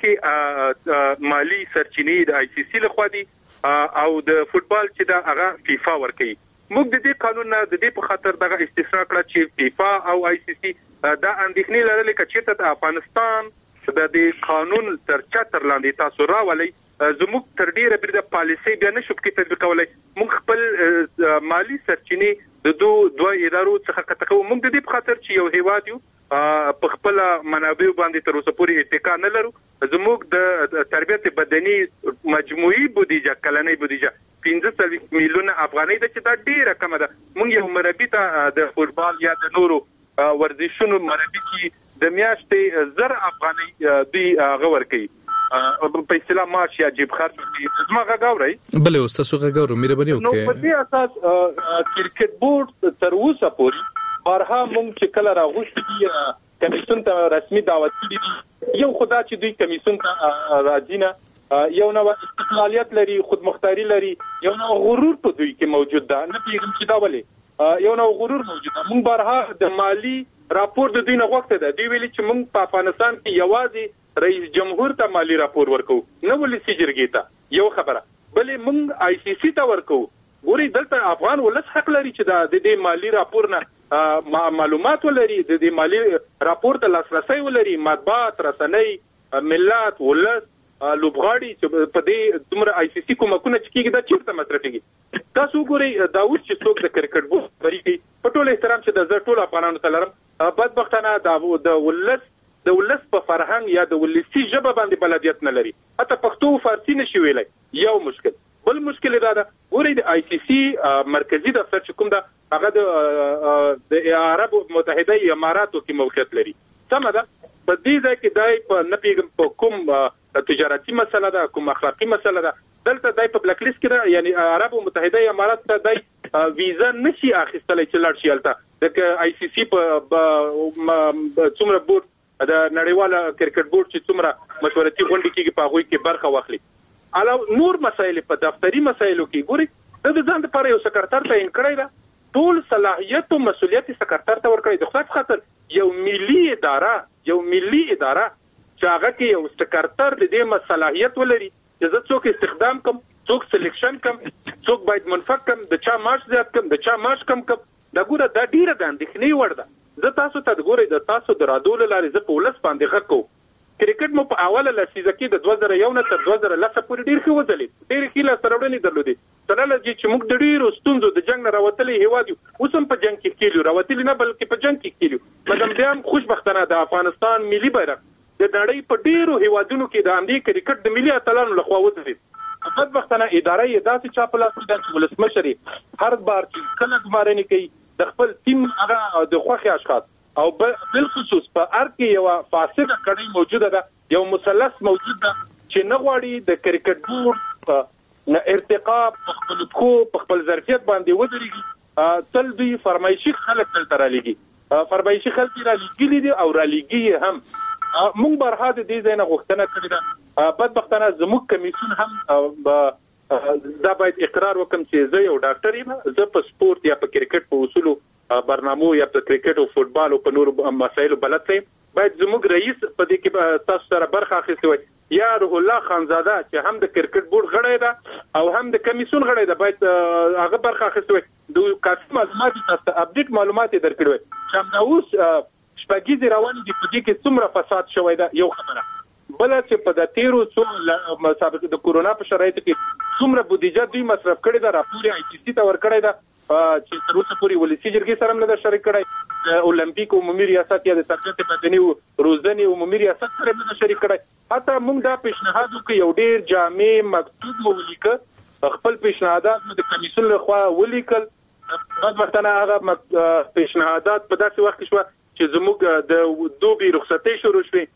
کې مالی سرچینې د آی سی سی لخوا دي او د فوتبال چې دا هغه فیفا ورکوي. موږ د دې قانون نه د دې په خاطر دغه استثنا کړه چې فیفا او آی سی سی دا اندېښنې لرلې چې د افغانستان د دې قانون تر چتر لاندې تاسو راولي زموږ تر ډیره بریده پالیسي بیا نشو کې تطبیق کولای. موږ خپل مالی سرچینې د دوه دوه ادارو څخه کتکو موږ د دې په خاطر چې یو هیواد یو په خپل منابع باندې تر اوسه پورې اتکا نه لرو. زموږ د تربیت بدني مجموعي بودیجه کلنۍ بودیجه پنځه سوه میلیونه افغانۍ ده چې دا ډیره کمه ده. موږ یو مربي ته د فوتبال یا د نورو ورزشونو مربي کې د میاشتې زر افغانۍ دوی غوړ کوي په اصطلاح معاش یا جیب خرج زما غاوري بل او تاسو غاورو مهرباني وکړئ. نو په دې اساس کرکټ بورډ تر اوسه پورې بارها مونږ چې کله راغوښتي دي کمیسیون ته رسمي دعوت کړي یو خدا چې دوی کمیسیون ته راځي نه یو نو استقلالیت لري خودمختاري لري یو نو غرور په دوی کې موجود ده نه پیغام چې دا ولې یو نو غرور موجود ده. مونږ بارها د مالی راپور د دوی نه وخت ده دی ویلي چې مونږ په افغانستان کې یوازې رئیس جمهور ته مالی راپور ورکو نه ولسی جرګې ته یو خبره بلې مونږ آی سی سی ته ورکو ګوري دلته افغان ولس حق لري چې د دې مالی راپور نه معلومات ولري، د دې مالی راپور ته لاسرسي ولري، مطبوعات، رسنۍ، ملت، ولس، لوبغاړي چې په دې دومره آی سی سی کومکونه چې کېږي دا چیرته مصرفيږي. تاسو ګوري دا اوس چې څوک د کرکټ بورډ لري، په ټول احترام چې د زړه ټول افغانانو ته لرم، بدبختانه د ولس د ولس په فرهنګ یا د ولسی ژبه باندې بلدیت نه لري، حتی پښتو او فارسی نشي ویلای. یو مشکل. بل مشکل دا ده ګوري د آی سی سی مرکزی دفتر چې کوم ده هغه د عرب متحده اماراتو کې موقعیت لري. سم ده. په دې ځای کې دای په نپیګم په کوم تجارتي مسله ده، کوم اخلاقی مسله ده، دلته دای په بلیک لیست کې ده، یعنی عرب متحده امارات ته دای ویزا نشي اخیستلای چې لاړ شي الته د آی سی سی په څومره بورډ د نړیواله کرکټ بورډ چې څومره مشورتي غونډې کېږي په هغوی کې برخه واخلي. علاوه نور مسایل په دفتري مسایلو کې ګوري د ځان لپاره یو سکرټر تعین کړی ده، ټول صلاحیت او مسولیت سکرټر ته ورکړی د خدای په خاطر. یو ملي اداره یو ملي اداره چې هغه کې یو سکرټر د دې صلاحیت ولري چې زه څوک استخدام کوم، څوک سلیکشن کوم، څوک باید منفق کوم، د چا معاش زیات کوم، د چا معاش کم کوم. دا ګوره دا ډیره د اندېښنې وړ ده. زه تاسو ته ګورئ د تاسو د رادول لارې زه په ولس باندې غږ کوم. کرکټ مو په اوله لسیزه کې د دوه زره یو نه تر دوه زره لس پورې ډیر ښه وځلید، ډیر ښه لاسته راوړنې درلودې. سره چې موږ د ډیرو ستونزو د جنگ نه راوتلې هیواد یو، اوس هم په جنگ کې کېلو راوتلې نه بلکې په جنگ کې کېلو. مګر بیا هم خوشبختانه د افغانستان ملي بیرغ د نړۍ په ډیرو هیوادونو کې د امریکا کرکټ د ملي اتلانو لخوا وځلید. بدبختانه اداره یې داسې چا په لاس کې ده چې ولسمشر هر بار چې کله ګمارنې کوي د خپل ټیم هغه د خوښي اشخاص او بل خصوص په ار کې یو فاسده کړي موجوده ده، یو مثلث موجود ده چې نه غواړي د کرکټ بورډ ارتقا په خپل خو په خپل ظرفیت باندې ودرېږي. تل دوی فرمایشي خلک دلته را لېږي، فرمایشي خلک را لېږلي دي او را لېږي هم. موږ برها د دې ځای نه غوښتنه کړې ده. بدبختانه زموږ کمیسیون هم دا باید اقرار وکم چې زه یو ډاکټر یم، زه په سپورت یا په کرکټ په اصولو برنامو یا په کرکټ او فوتبال او په نورو مسایلو بلد یم. باید زموږ رئیس په دې کې تاسو سره برخه اخیستې وای، یا روح الله خانزاده چې هم د کرکټ بورډ غړی ده او هم د کمیسیون غړی ده، باید هغه برخه اخیستې وای. د کافي معلومات تاسو ته اپډیټ معلومات درکړي وای چې همدا اوس شپږیزې روانې دي، په دې کې څومره فساد شوی ده. یو خبره بل چې په د تیرو څو مسابقه د کورونا په شرایطو کې څومره بودیجه دوی مصرف کړي ده، راپور آی سی سی ته ورکړی ده چې تر اوسه پورې ولسی جرګې سره نه ده شریک کړی، د اولمپیک عمومي ریاست یا د تربیت بدني او روزنې عمومي ریاست سره نه ده شریک کړی. حتی موږ دا پیشنهاد وکړو یو ډیر جامع مکتوب مو ولیکه، خپل پیشنهادات مو د کمیسیون لخوا ولیکل. بدبختانه هغه پیشنهادات په داسې وخت کې شو چې زموږ د دوبي رخصتۍ شروع شوې.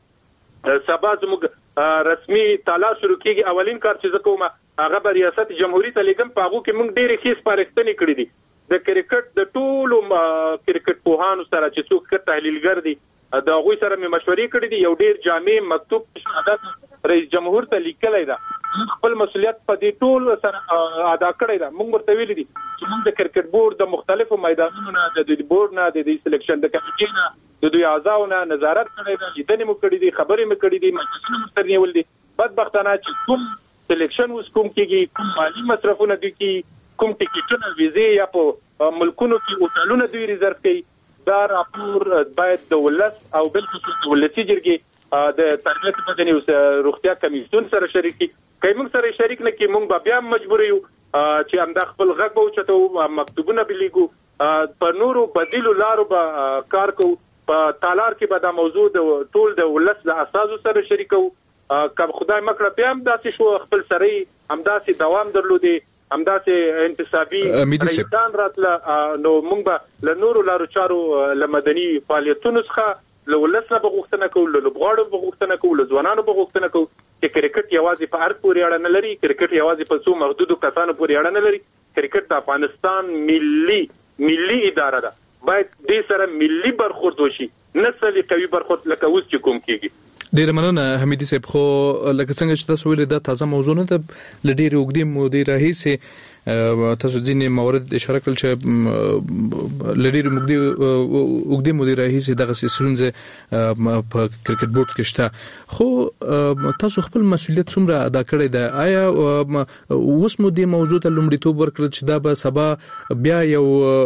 سبا زموږ رسمي تالار شروع کیږي. اولین کار چې زه کوم هغه به ریاست جمهوریت ته لیږم، په هغو کې موږ ډېرې ښې سپارښتنې کړې دي د کرکټ د ټولو کرکټ پوهانو سره چې څوک ښه تحلیلګر دي، د هغوی سره مې مشورې کړې دي. یو ډېر جامع مکتوب پیشنهادات رئیس جمهور ته لیکلی ده. موږ خپل مسؤلیت په دې ټول سره ادا کړی ده. موږ ورته ویلي دي چې موږ د کرکټ بورډ د مختلفو میدانونو نه، د دوی بورډ نه، د دوی سلیکشن د کمیټې نه، د دوی اعضاونه نظارت کړی ده، لیدنې مو کړې دي، خبرې مو کړې دي، مجلسونه مو سره نیول دي. بدبختانه چې کوم سلیکشن اوس کوم کېږي، کوم مالي مصرفونه دوی کوي، کوم ټیکټونه ویزې یا په ملکونو کې هوټلونه دوی ریزرو کوي، دا راپور باید د ولس او بالخصوص د ولسي جرګې د تربیت بدني او روغتیا کمیسیون سره شریک کړي. که موږ سره شریک نه کړي، موږ به بیا مجبور یو چې همدا خپل غږ به اوچتو، مکتوبونه به لیکو، په نورو بدیلو لارو به کار کوو. په تالار کې به دا موضوع د ټول د ولس د اساسو سره شریکو. که خدای مکړه بیا هم داسې شو، خپل سره همداسې دوام درلودي، همداسې انتصابي رئیسان راتله، نو موږ به له نورو لارو چارو له مدني فعالیتونو څخه له ولس نه به غوښتنه کوو، له لوبغاړو به غوښتنه کوو، له ځوانانو به غوښتنه کوو چې کرکټ یوازې په ارګ پورې اړه نه لري، کرکټ یوازې په څو محدودو کسانو پورې اړه نه لري. کرکټ د افغانستان ملي ملي اداره ده، باید دې سره ملي برخورد وشي، نه سلیقوي برخورد لکه اوس چې کوم کېږي. ډیره مننه حمیدي صاحب. خو لکه څنګه چې تاسو ویل دا تازه موضوع نه ده، ل ډیرې اوږدې مودې راهیسې تاسو ځینې موارد اشاره کړل چې لري موږ د وګړي مدیر رئیس دغه سیسونځ په کرکټ بورډ کې شته، خو تاسو خپل مسولیت څومره ادا کړی دی؟ آیا اوس مو د موضوع ته لومړیتوب ورکړل چې دا به سبا بیا یو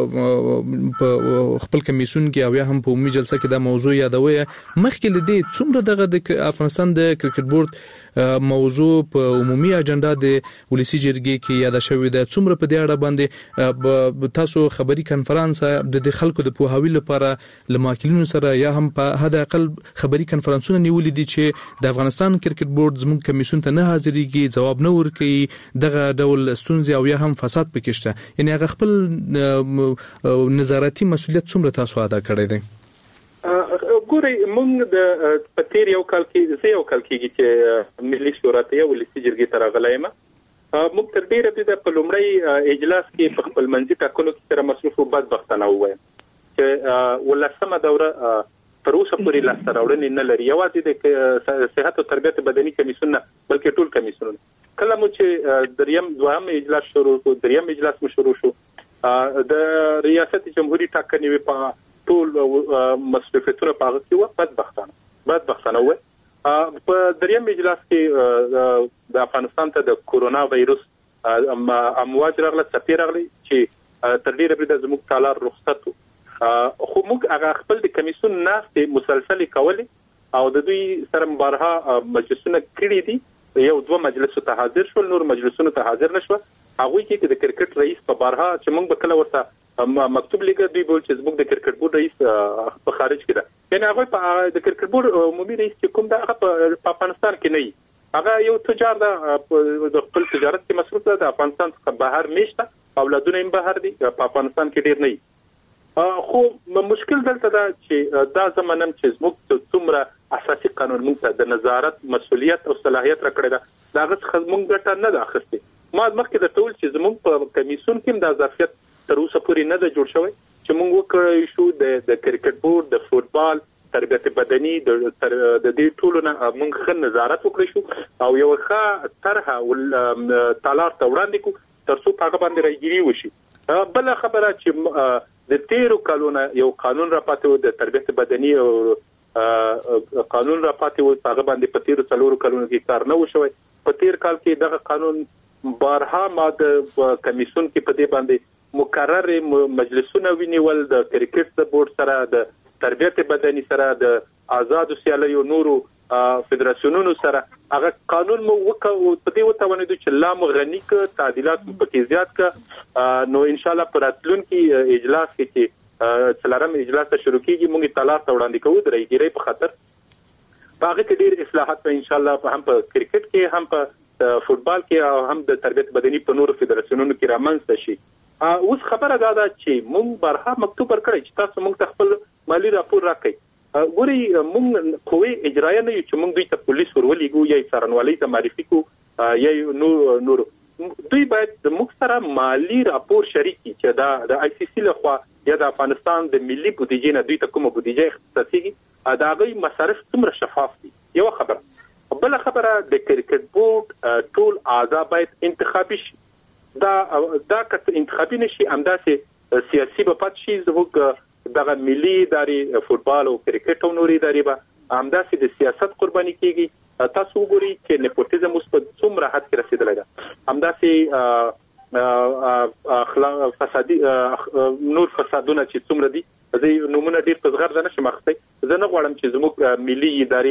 په خپل کمیسیون کې او یا هم په عمومي جلسه کې دا موضوع یادوي؟ مخکې لدی څومره دغه د افغانستان د کرکټ بورډ موضوع په عمومي اجنډا د ولسی جرګې کې یاد شوی دی؟ څومره په دې اړه باندې تاسو خبري کانفرنس د خلکو د پوهاوي لپاره لماکلینو سره یا هم په حد اقل خبري کانفرنسونه نیولې دي چې د افغانستان کرکټ بورډ زموږ کمیسیون ته نه حاضرېږي، جواب نه ورکوي، دغه ډول ستونزې او یا هم فساد پکې شته؟ یعنی هغه خپل نظارتي مسولیت څومره تاسو ادا کړی دی؟ ګوري موږ د پتیر یو کال کې زه یو کال کېږي چې ملي شورا ته یو ولسی جرګې ته راغلی یم. موږ تر ډیره د په لومړی اجلاس کې په خپل منځي ټاکنو کې سره مصروف او بدبختانه ووایم چې ولسمه دوره تر اوسه پورې لاسته راوړنې نه لري، یوازې د صحت او تربیت بدني کمیسیون نه بلکې ټول کمیسیون. کله مو چې دریم دوهم اجلاس شروع شو، دریم اجلاس مو شروع شو، د ریاست جمهوریت ټاکنې په ټول مسؤلیتونه په هغه کې و بدبختانه بدبختانه و. په دریم اجلاس کې د افغانستان ته د کورونا وایروس امواج راغله، څپې راغلي چې تر ډیره پرې د زموږ تالار رخصت و، خو موږ هغه خپل د کمیسیون ناستې مسلسل کولې او د دوی سره مبارها مجلسونه کړي دي. یو دوه مجلسو ته حاضر شول، نور مجلسونو ته حاضر نشو. هغه کې د کرکټ رئیس په بارها چې موږ به کله ورته مکتوب لیکه دوی بول چې زموږ د کرکټ بورډ رئیس په خارج کې ده، یعنی هغه په د کرکټ بورډ عمومي رئیس چې کوم ده هغه په افغانستان کې نه وي، هغه یو تجار ده، د خپل تجارت کې مصروف ده، د افغانستان څخه بهر میشته، اولادونه یې بهر دي، په افغانستان کې ډیر نه وي. خو مشکل دلته دا چې دا زمونږ چې زموږ څومره اساسي قانون موږ د نظارت مسولیت او صلاحیت راکړی ده، دا غږ خدمت ګټه نه ده اخستې. ما مخکې د ټول چې زموږ په کمیسیون کې د ظرفیت تر اوسه پورې نه ده جوړ شوی چې موږ وکړی شو د کرکټ بورډ، د فوټبال، تربیت بدني، د دې ټولو نه موږ ښه نظارت وکړی شو او یو ښه طرحه تالار ته وړاندې کړو تر څو په هغه باندې راګیري وشي. بل خبره چې د تیرو کلونو یو قانون را پاتې و د تربیت بدني او قانون را پاتې و، هغه باندې په تیرو څلورو کلونو کې کار نه وشوی. په تیر کال کې دغه قانون بارها ما د کمیسیون کې په دې باندې مقرر مجلسونه ونیول، د کرکټ د بورډ سره، د تربیت بدني سره، د آزادو سیالیو نورو فدراسیونونو سره. هغه قانون مو وکړو په دې وتاونیدو چې لا مغنی ک تعدیلات په کې زیات ک نو ان شاء الله پر اتلونکي اجلاس کې چې څلورم اجلاس ته شروع کیږي موږ تالار ته وړاندې کوو د ریګری په خاطر. هغه کې ډیر اصلاحات به ان شاء الله هم په کرکټ کې، هم په فوټبال کې او هم د تربیت بدني په نورو فدراسیونونو کې رامنځته شي. اوس خبره دا ده چې موږ برها مکتوب ورکړی چې تاسو موږ ته خپل مالی راپور راکړئ. ګوري موږ قوې اجرایه نه یو چې موږ دوی ته پولیس ورولېږو یا څارنوالۍ ته معرفي کو یا نور نور دوی باید د موږ سره مالی راپور شریک کړي چې دا د آی سی سی لخوا یا د افغانستان د ملي بودیجې نه دوی ته کومه بودیجه اختصاصيږي دا غي مصارف څومره شفاف دي. یو خبره بل خبره د کرکټ بورډ ټول اعضاء باید انتخابي شي. دا دا کته انتخابي نشي همداسې سیاسي په پات شي زموږ دغه ملي ادارې فوټبال او کرکټ او نوري ادارې به همداسې د سیاست قرباني کیږي. تاسو وګورئ چې نیپوټیزم اوس په څومره حد کې رسیدلی ده، همداسې اخلاق فسادي نور فسادونه چې څومره دي زه نمونه ډیر په زغر نه شم اخستای. زه نه غواړم چې زموږ ملي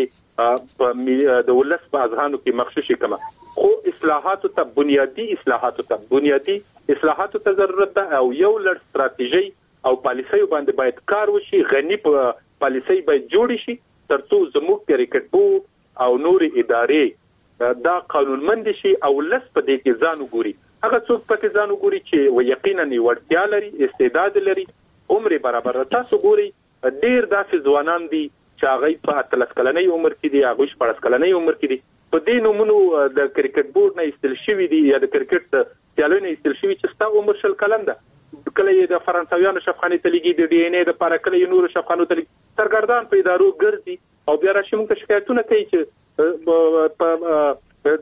ادارې د ولس په اذهانو کې مخشوشي کما، خو اصلاحات ته بنیادی اصلاحات ته بنیادی اصلاحات ته ضرورت ده او یو لړ ستراتیژي او پالیسي باندې باید کار وشي. غنی په پالیسي باید جوړ شي ترڅو زموږ کرکټ بورډ او نور ادارې دا قانونمند شي او لس په دې کې ځان وګوري. هغه څوک پکې ځان وګوري چې یقینا وړتیا لري، استعداد لري، عمر برابر. تاسو ګوري ډیر داسې ځوانان دي چې هغه په اتلس کلنۍ عمر کې دي، هغه شپږ کلنۍ عمر کې دي. په دې نومونو د کرکټ بورډ نه استل شوی دي یا د کرکټ سیالونو نه استل شوی چې ستا عمر شل کلن ده. کله یې د فرانسویانو شفخانه تلګي د ډي ان اي د لپاره، کله یې نور شفخانو تلګي سرګردان په ادارو ګرځي او بیا راشي موږ ته شکایتونه کوي چې د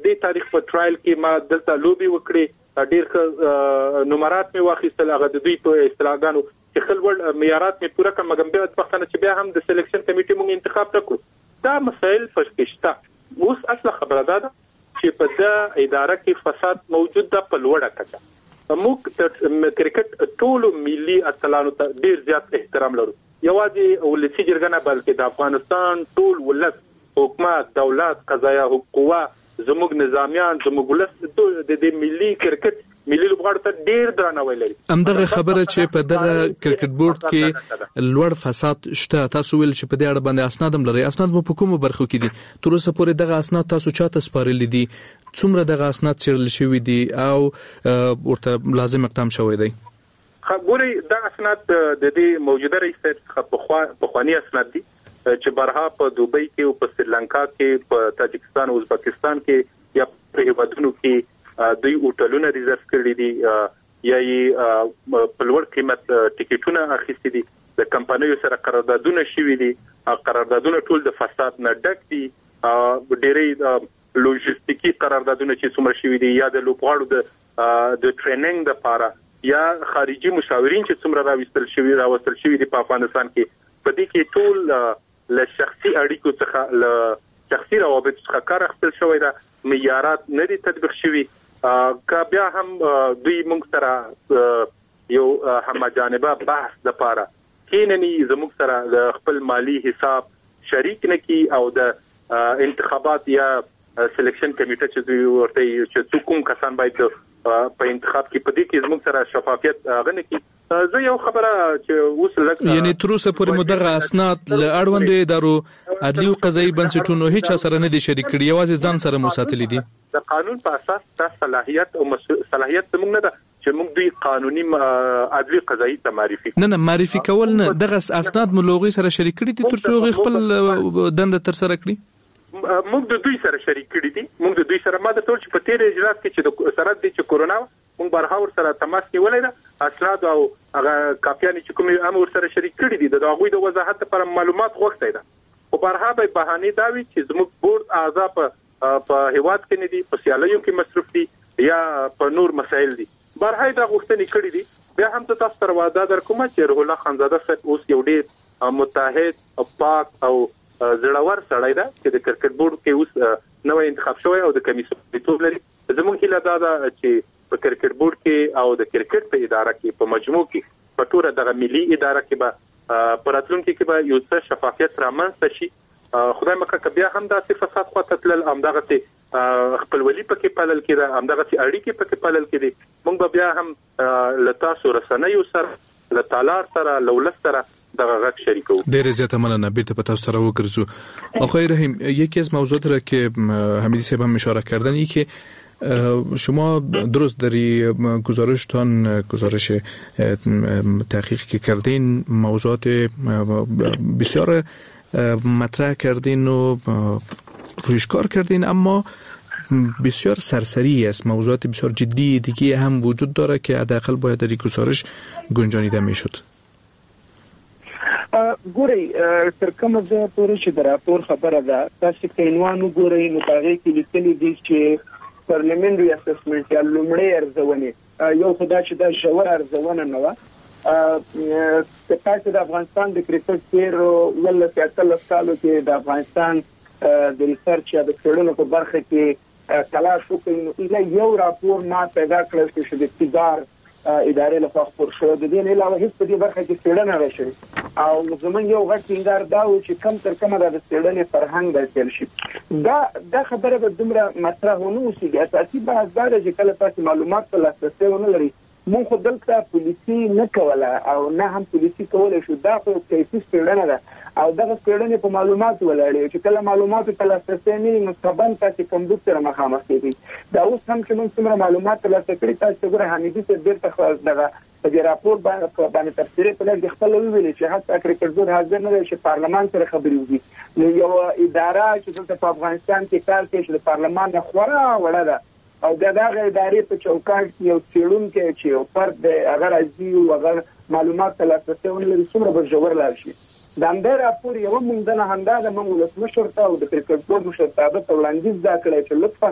دې تاریخ په ټرایل کې ما دلته لوبي وکړې ډېر نمرات مې واخیستل هغه د دوی په اصطلاحګانو چې خلول معیارات مې پوره کړم مګم بیا د پښتنه چې بیا هم د سلیکشن کمیټې مونږ انتخاب وکړو دا مسائل پښتشتا اوس اصله خبره ده چې په دې اداره کې فساد موجود ده په لوړه کچه موږ کرکټ ټول ملي اتلانو ته ډېر زیات احترام لرو یوازې ولسی جرګه بلکې د افغانستان ټول ولس حکومت دولت قضایه قوه زموږ نظامیان زموږ ولس د دې ملي کرکټ ملي لوبغاړو ته ډېر درناوی لري همدغه خبره چې په دغه کرکټ بورډ کې لوړ فساد شته تاسو ویل چې په دې اړه باندې اسناد هم لري اسناد په کومو برخو کې دي تر اوسه پورې دغه اسناد تاسو چاته سپارلي دي څومره دغه اسناد څېړل شوي دي او ورته لازم اقدام شوی دی خبري دا اسناد د دې موجوده رئیس څخه په خواني اسناد دي چې برها په دوبۍ کې او په سریلانکا کې په تاجکستان او ازبکستان کې یا په هیوادونو کې دوی هوټلونه ریزرو کړی دي یا یې په لوړ قیمت ټیکټونه اخیستي دي د کمپنیو سره قراردادونه شوي دي قراردادونه ټول د فساد نه ډک دي ډېری لوجستیکي قراردادونه چې څومره شوي دي یا د لوبغاړو د د ټریننګ لپاره یا خارجي مشاورین چې څومره راوستل شوي راوستل شوي دي په افغانستان کې په دې کې ټول له شخصي اړیکو څخه له شخصي روابط څخه کار اخیستل شوی دا معیارات نه دي تطبیق شوي که بیا هم دوی موږ سره یو همجانبه بحث د پاره کیننی زموږ سره د خپل مالی حساب شریک نه کی او د انتخابات یا سلیکشن کمیټه چې دوی ورته چې کوم کسان باید په انتخاب کې پدې کې زموږ سره شفافیت غنه کی زه یو خبره چې اوس لکه یعنی تر اوسه پورې مدغه اسناد له اړوندو ادارو عدلي او قضایي بنسټونو هیڅ سره نه دي شریک کړي یوازې ځان سره مساتلي دي د قانون په اساس د صلاحیت او صلاحیت زموږ نه ده چې موږ دوی قانوني عدلي قضایي ته معرفي نه نه معرفي کول نه دغه اسناد ملوغي سره شریک کړي دي تر څو خپل دند تر سره کړي موږ د دوی سره شریک کړي دي موږ د دوی سره ما د ټول چې په تیر اجلاس کې چې د سرحد دي چې کورونا موږ برهاور سره تماس نیولای دا اسناد او هغه کاپیان چې کوم امر سره شریک کړي دي د هغوی د وضاحت لپاره معلومات غوښتي ده او برها به بهانه دا وی چې زموږ بورډ اعضا په په هیواد کې نه دي په سیالیو کې مصروف دي یا په نور مسایل دي برها دا غوښتنې کړي دي بیا هم تاسو سره وعده درکوم چې روح الله خانزاده صاحب اوس یو ډېر متحد او پاک او زړور سړی ده چې د کرکټ بورډ کې اوس نوې انتخاب شوی او د کمیسیون ریتوب لري زموږ هیله دا ده چې په کرکټ بورډ کې او د کرکټ په اداره کې په مجموع کې په ټوله د ملي اداره کې به پراتلونکو کې به یو څه شفافیت رامنځته شي خدای مکه بیا هم د فساد خواته تل امدغه خپلولي پکې پالل کېده امدغه اړیکې پکې پالل کېدي موږ بیا هم لتا سورسنیو سره لتالار سره لولس سره دغه غږ شریکو ډېر زیاته مننه بیرته په تاسو سره وګرځو آقای رحیم یکی از موضوعات را که حمیدی صاحب هم اشاره کردن این که شما درست در گزارشتان گزارش تحقیق که کردین موضوعات بسیار مطرح کردین و رویش کار کردین اما بسیار سرسری است موضوعات بسیار جدی دیگه هم وجود داره که حداقل باید در این گزارش گنجانیده میشد ګورئ تر کومه ځایه پورې چې د راپور خبره ده تاسو کې عنوان وګورئ نو هغه کې لیکلي دي چې پارلیمنټري اسسمنټ یا لومړی ارزونه یو خدای چې د ژور ارزونه نه و په تاسو د افغانستان د کرکټ پیر ولله اتلس کالو کې د افغانستان د ریسرچ یا د څېړنو په برخه کې تلاش وکړ نو یو راپور ما پیدا کړل چې د تجارت ادارې له خوا خپور شو د دې نه علاوه هیڅ په دې برخه کې څېړنه نشوي او زمونږ یو غټ ټینګار دا و چې کم تر کمه د څېړنې فرهنګ درکل شي دا دا خبره به دومره مطرح ونه وشي اساسي بحث دا چې کله تاسو معلومات په لاسرسي ونه لري مونږ خو دلته پولیسي نه کوله او نه هم پولیسي کولای شو دا خو کیفي څېړنه ده او دغه څېړنې په معلومات ولاړې چې کله معلومات په لاسرسي نه نو سبن تاسو کوم د سره مخامخ کیږي دا اوس هم چې موږ څومره معلومات ترلاسه کړي تاسو ګوره حمیدي ته ډېر دغه په دې راپور باندې باندې تفسیر په لږ خپل ویلي چې حتی کرکټ بورډ حاضر نه دی چې پارلمان سره خبرې وکړي نو یو اداره چې دلته په افغانستان کې کار کوي چې د پارلمان نه خورا وړه ده او دا دغه ادارې په چوکاټ کې یو څېړونکی چې یو فرد دی هغه راځي او هغه معلومات ترلاسه ولري څومره به ژور لاړ شي د همدې راپور یو موندنه همدا د موږ ولسمشر ته او د کرکټ بورډ مشر ته د وړاندیز دا کړی چې لطفا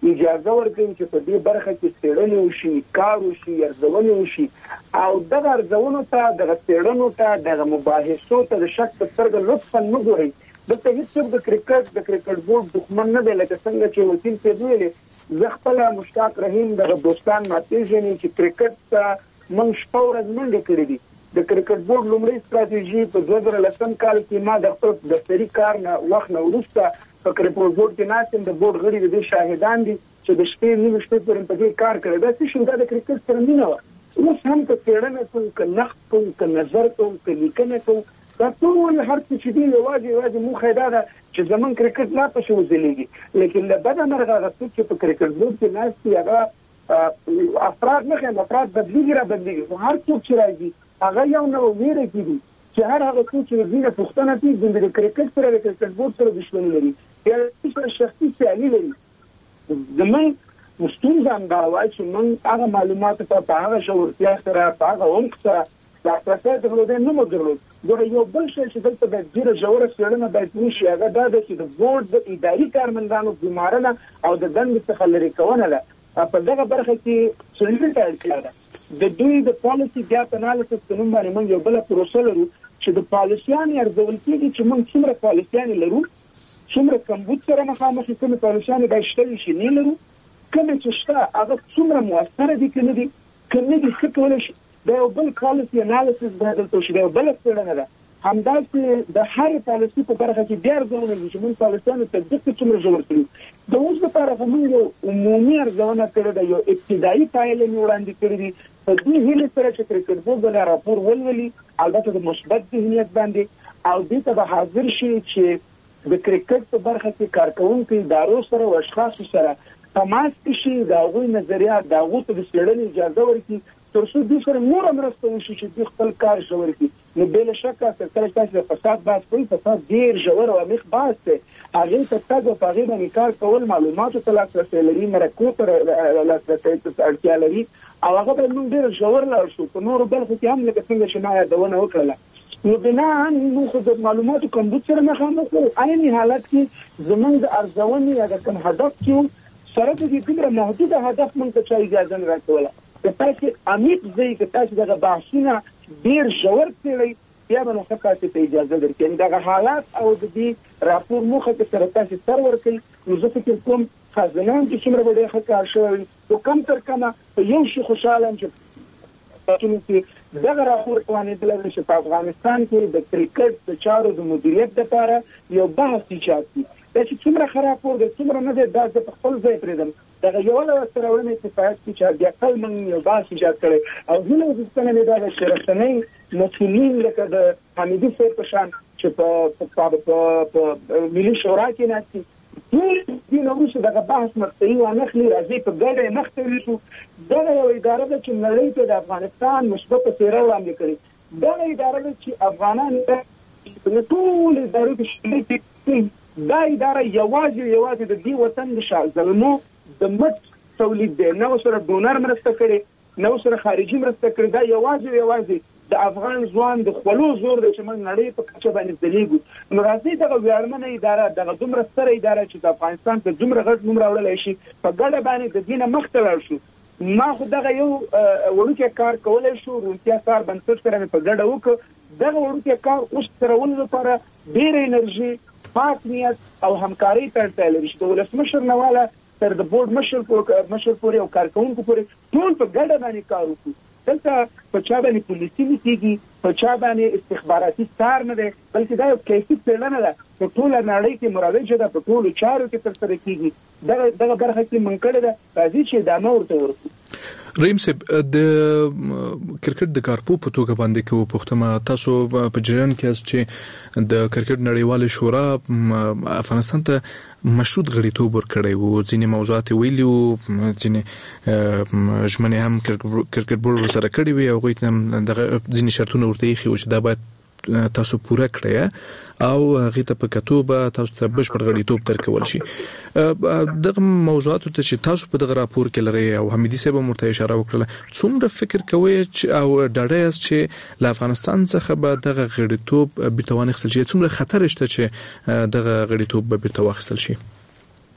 اجازه ورکوي چې په دې برخه کې څېړنې وشي، کار وشي، ارزونه وشي او دغه ارزونو ته دغه څېړنو ته دغه مباحثو ته د شک په سترګه لطفا نه ګورئ. دلته هیڅوک د کرکټ د کرکټ بورډ دښمن نه دی، لکه څنګه چې وکیل صاحب ویلي زه خپل مشتاق رحیم دغه دوستان ما پېژني چې کرکټ ته موږ شپه ورځ منډې کړې دي. د کرکټ بورډ لومړی ستراتیژي په دوه زره لسم کال کې ما د خپل دفتري کار نه وخت نه وروسته په کرکټ بورډ کې ناستم، د بورډ غړي د دې شاهدان دي چې د شپې نیمه شپې پورې په دې کار کړی. دا څه شو د کرکټ سره مینه وه. اوس هم که څېړنه کوو، که نقد کوو، که نظر کوو، که لیکنه کوو، دا ټول هر څه چې دي یوازې یوازې موخه دا ده چې زمونږ کرکټ لا پسې وځلیږي. لیکن له بده مرغه هغه څوک چې په کرکټ بورډ کې ناست دي هغه افراد نه ښیم، افراد بدلېږي را بدلېږي، خو هر څوک چې راځي هغه یو نه ویره کېږي چې هر هغه څوک چې دینه پوښتنه کوي د کرکټ سره د کرکټ بورډ سره دښمني لري یا سره شخصي سیالي لري. زمونږ ستونزه همدا وایي چې موږ هغه معلوماتو ته په هغه ژورتیا سره په هغه عمق سره لاسرسی درلودی نه مو درلود. ګوره یو بل شی چې دلته باید ډېره ژوره څېړنه باید وشي هغه دا ده چې د بورډ د اداري کارمندانو ګمارنه او د دندې څخه لرې کونه ده. په دغه برخه کې څېړنې ته اړتیا ده. د دوی د پالیسي ګاپ انالیسس په نوم باندې موږ یو بله پروسه لرو چې د پالیسیانې ارزول کېږي چې موږ څومره پالیسیانې لرو، څومره کمبود سره مخامخ یو، کومې پالیسیانې باید شته وي چې نه لرو، کومې چې شته هغه څومره مؤثره دي که نه دي، که نه دي څه کولی شي. دا یو بل پالیسي انالیسس باید دلته وشي، دا یو بله څېړنه ده. همداسې د هرې پالیسي په برخه کې بیا ارزونه دي چې موږ پالیسیانو تطبیق کې څومره ژور کړي. د اوس لپاره خو موږ یو عمومي ارزونه کړې ده، یو ابتدایي پایلې مې وړاندې کړې دي په دې هیلې سره چې کرکټ بورډ به راپور ولولي، البته د مثبت ذهنیت باندې، او دې ته به حاضر شي چې د کرکټ په برخه کې کارکوونکو ادارو سره او اشخاصو سره تماس کې شي، د هغوی نظریات د هغو ته د څېړنې اجازه ورکړي تر څو دوی سره نوره مرسته وشي چې دوی خپل کار ژور کړي. نو بې شکه که کله تاسو د فساد بحث کوئ، فساد ډېر ژور او عمیق بحث دی. هغې ته تګ او په هغې باندې کار کول معلوماتو ته لاسرسی لري، مرکو ته لاسرسی ته اړتیا لري او هغه باید موږ ډېر ژور لاړ شو. په نورو برخو کې هم لکه څنګه چې ما یادونه وکړله، نو بناً موږ خو د معلوماتو کمبود سره مخامخ یو. عیني حالت کې زموږ د ارزونې یا د کوم هدف کې سره د دې دومره محدوده هدف موږ ته چا اجازه نه راکوله. که تاسو عمیق ځئ، که تاسو دغه بحثونه ډېر ژور څېړئ، بیا به نو ښه تاسو ته اجازه درکوي. دغه حالات او د دې راپور موخه که سره تاسو سر ورکوئ، نو زه فکر کوم خزانان چې څومره به ډېر ښه کار شوی وي، خو کم تر کمه په یو شي خوشحاله یم چې دغه راپور توانېدلی دی چې په افغانستان کې د کرکټ د چارو د مدیریت دپاره یو بحث ایجاد کړي. دا چې څومره ښه راپور دی څومره نه دی، دا زه په خپل ځای پرېږدم. دغه یوله سره وړاندې اتفاقیت کې چې بیا کل موږ یو بحث ایجاد کړی او هیله وزیستنه مې دا ده چې رسنۍ مسؤلین لکه د حمیدي صاحب په شان چې په ملي شورا کې ناست دي، ټول دې نه وروسته دغه بحث مقطعي وانخلي، راځي په ګډه یې مخته ویشو. دغه یو اداره ده چې نړۍ ته د افغانستان مثبته څېره وړاندې کړي. دغه اداره ده چې افغانان په ټول ادارو کې شامل دي. دا اداره یوازې یوازې د دې وطن د شازلمو د مټ تولید دی، نه ورسره ډونر مرسته کړې، نه ورسره خارجي مرسته کړې. دا یوازې یوازې د افغان ځوان د خولو زور دی چې موږ نړۍ په کچه باندې ځلیږو. نو راځئ دغه ویاړمنه اداره، دغه دومره ستره اداره چې د افغانستان ته دومره غټ نوم راوړلی شي، په ګډه باندې د دې نه مخته لاړ شو. ما خو دغه یو وړوکی کار کولی شو، روڼتیا کار بنسټ سره مې په ګډه وکړ. دغه وړوکی کار اوس سرولو لپاره ډېره انرژي، پاک نیت او همکارۍ ته اړتیا لري چې د ولسمشر نه واله تر د بورډ مشر مشر پورې او کارکوونکو پورې ټول په ګډه باندې کار وکړو. دلته په چا باندې پولیسي نه کېږي، په چا باندې استخباراتي څار نه دی، بلکې دا یو کیفي څېړنه ده، په ټوله نړۍ کې مروجه ده، په ټولو چارو کې ترسره کېږي. دغه دغه برخه کې موږ کړې ده، راځي چې ادامه ورته ورکړو. رحیم صاحب، د کرکټ د کارپو په توګه باندې کوم پوښتنه تاسو په جریان کې چې د کرکټ نړیواله شورا افغانستان ته مشروط غړیتوب ورکړی وو، ځینې موضوعات ویلي وو، ځینې ژمنې هم کرکټ بورډ سره کړې وي او هغوی ته هم دغه ځینې شرطونه ورته ایښي وو چې دا باید تاسو پوره کړئ او هغه ته په کتو به تاسو ته بشپړ غړیتوب درکول شي. دغه موضوعات ته چې تاسو په دغه راپور کې لري او حمیدي صاحب مرته اشاره وکړه، څومره فکر کوئ او ډاډه یاست چې له افغانستان څخه به دغه غړیتوب بیرته وانخیستل شي؟ څومره خطر شته چې دغه غړیتوب به بیرته واخیستل شي؟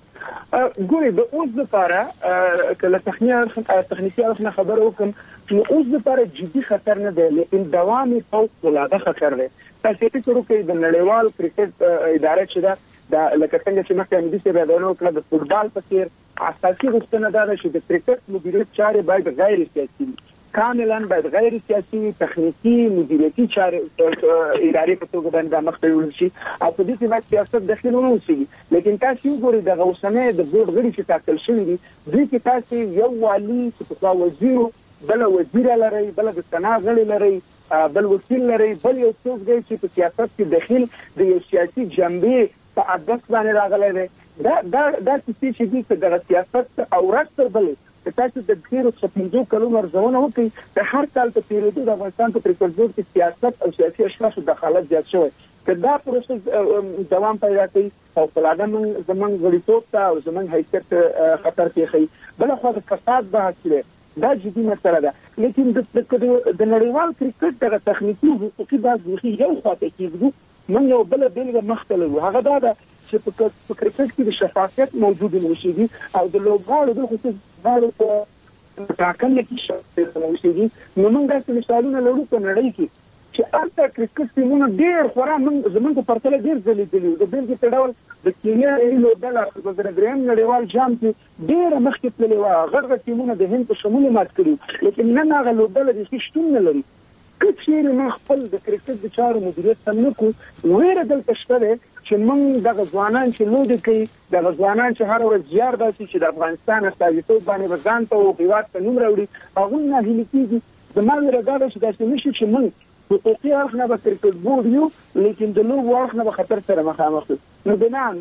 ګوري د اوس لپاره کله تخنیک تخنیکي اړخ خبر وکم چې اوس لپاره جدي خطر نه دی لیکن دوامي فوق العاده خطر دی تاسو ته کوم کې د نړیوال کرکټ اداره چې دا د لکه څنګه چې مخکې مدي سره د نو کله د فوتبال په څیر اساسي غوښتنه ده چې د کرکټ مدیریت چارې باید غیر سیاسي کاملا باید غیر سیاسي تخنیکی مدیریتي چارې ادارې په توګه باندې مخته وړل شي او په دې کې باید سیاست داخلي نه وي لیکن تاسو وګورئ د غوښنه د بورډ غړي چې ټاکل شوی دي دوی کې تاسو یو والی چې په وزیر بل وزیر لري بل د سنا غړي لري بل وکیل لري بل یو څوک دی چې په سیاست کې داخل د یو سیاسي جنبه په عدس باندې راغلی دی دا دا دا چې دي چې د سیاست او راتر بل تاسو د ډیرو څپنځو کلونو ارزونه وکړئ د هر کال په پیریډ د افغانستان په کرکټ بورډ کې سیاست او سیاسي اشخاص دخالت زیات شوی کدا پروسس دوام پیدا کوي او فلاده من زمون غړیتوب ته او زمون حیثیت خطر کې خي بل خو د فساد بحث لري دا جدي مسله ده لیکن د د نړیوال کرکټ د تخنیکي حقوقي بحث یو خاطر کېږي من یو بل بلګه مختلف هغه دا ده چې په کرکټ کې د شفافیت موجود نشي او د لوبغاړو د خصوص غاړو په ټاکنه کې شفافیت موجود نو موږ د مثالونو لرو په نړۍ کې چې البته کرکټ ټیمونه ډېر خورا موږ زمونږ په پرتله ډېر ځلې دي د بلګې په ډول د کینیا ایلو ډالر په درګرام نړیوال جام کې ډېر مخکې تللی و غړغړ ټیمونه د هند په شمول مات کړي لیکن نن هغه لوبډله د شتون نه لري کچېر ما خپل د کرکټ د چارو مدیریت سم کو ویره دلته شته چې موږ د غزوانان چې لود کوي د غزوانان چې هر ورځ زیار داسي چې د افغانستان استازیتوب باندې وزن ته او قوت ته نوم راوړي هغه نه هلي کیږي د ما رګاله چې داسې نشي چې موږ حقوقي اړخ نه به کرکټ بورډ یو لیکن د لوب اړخ نه به خطر سره مخامخ نو بنان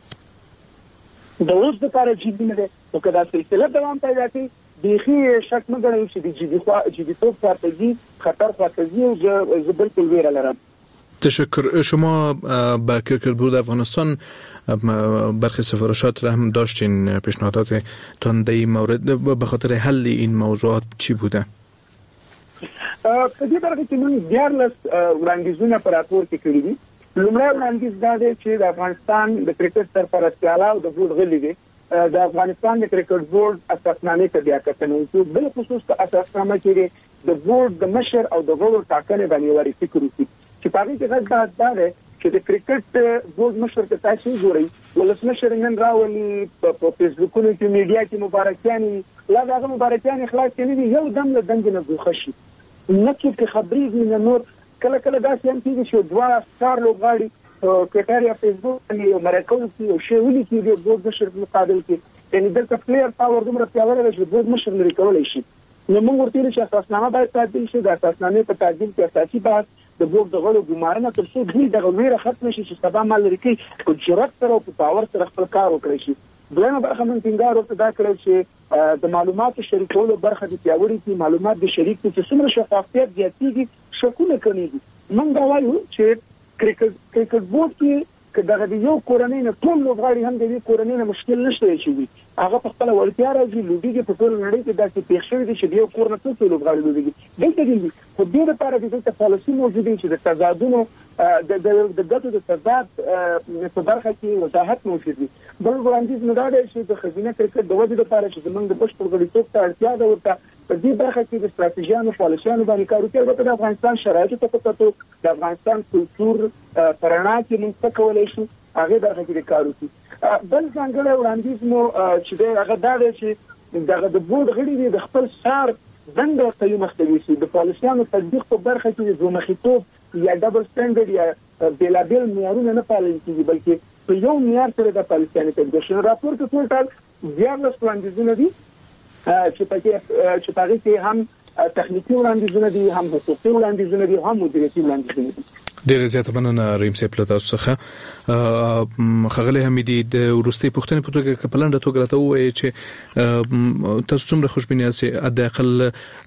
د اوس لپاره جدي نه ده او کدا سلسله دوام پیدا کوي دیخی شک نه غواړم چې د جدي خو جدي توپ خاطري خطر خاطري او زبل کول ویره لرم تشکر. شما با کرکټ بورډ افغانستان برخی سفارشات را هم داشتین پیشنهادات تنده مورد به خاطر حل این موضوعات چی بوده؟ په دې برخه کې موږ دیارلس وړاندیزونه پر راپور کې کړی دي. لومړی وړاندیز دا دی چې د افغانستان د کرکټ سرپرستیاله او د بورډ غړي دي د افغانستان د کرکټ بورډ اساسنامه ته بیا کتنه وکړي بل خصوص په اساسنامه کې د بورډ د مشر او د غړو ټاکنې باندې وری فکر وکړي چې په دې کې غږ دا دی چې د کرکټ بورډ مشر ته تاسو ګورئ ولسمشر نن راولي په فیسبوکونو کې میډیا کې مبارکیاني لا دغه مبارکیاني خلاص کړي دي یو دم له دنګ نه غوښشي نه چې خبرې نه نور کله کله دا څنګه کېږي چې دوا ستار لوبغاړي کټاریا فیسبوک باندې مرکو کې او شی ولي کې د بورډ مشر مقابل کې یعنی دلته پلیئر پاور دومره پیاوړی دی چې بورډ مشر لري کولای شي نو موږ ورته چې اساسنامه باید تعدیل شي د اساسنامه په تعدیل کې اساسي بحث د بورډ د غړو ګمارنه تر څو دوی د غوړه ختم شي چې سبا مال لري کې او جرأت سره او پاور سره خپل کار وکړي شي بلنه برخه من ټینګار ورته دا کړی چې د معلوماتو شریکولو برخه د پیاوړي کې معلومات د شریک چې څومره شفافیت زیاتېږي شکونه کړي موږ دا وایو چې کرکټ کرکټ بورډ کې کله د یو کورنۍ نه ټول لوبغاړي هم د دې کورنۍ نه مشکل نشته چې هغه په خپل ورتیا راځي لوبيږي په ټول نړۍ کې داسې پیښ شوی دي چې یو کور نه ټول لوبغاړي لوبيږي دلته دي خو دې لپاره د څه پالیسي موجوده چې د تضادونو د د ګټو د تضاد په برخه کې وضاحت موجود دي بل وړاندیز نه دی چې د خزینه کرکټ د وجې لپاره چې زمونږ د بشپړ غړیتوب ته اړتیا ده ورته په دې برخه کې د ستراتیژیانو پالیسیانو باندې کار وکړي البته د افغانستان شرایطو ته کتو د افغانستان کلچر پرانا کې موږ څه کولای شو هغه برخه کې کار وکړي بل څنګه وړاندیز مو چې هغه دا دی چې دغه د بورډ غړي د خپل سار دنده قیوم مختوي شي د پالیسیانو تطبیق په برخه کې د مخیطوب یا ډبل سټانډرډ یا بلابل معیارونه نه پالل کیږي بلکې په یو معیار سره د پالیسیانو تطبیق شي راپور کې ټول ټال دیارلس وړاندیزونه دي چې پکې چې پاره کې هم تخنیکی وړاندیزونه دي هم حقوقي وړاندیزونه دي هم مدیریتي وړاندیزونه دي. ډیر زیات مننه ریم سیپ له تاسو څخه خغلی حمیدي د ورستي پښتنې په توګه کپلند توګه راته وایي چې تاسو څومره خوشبینه یاست د اقل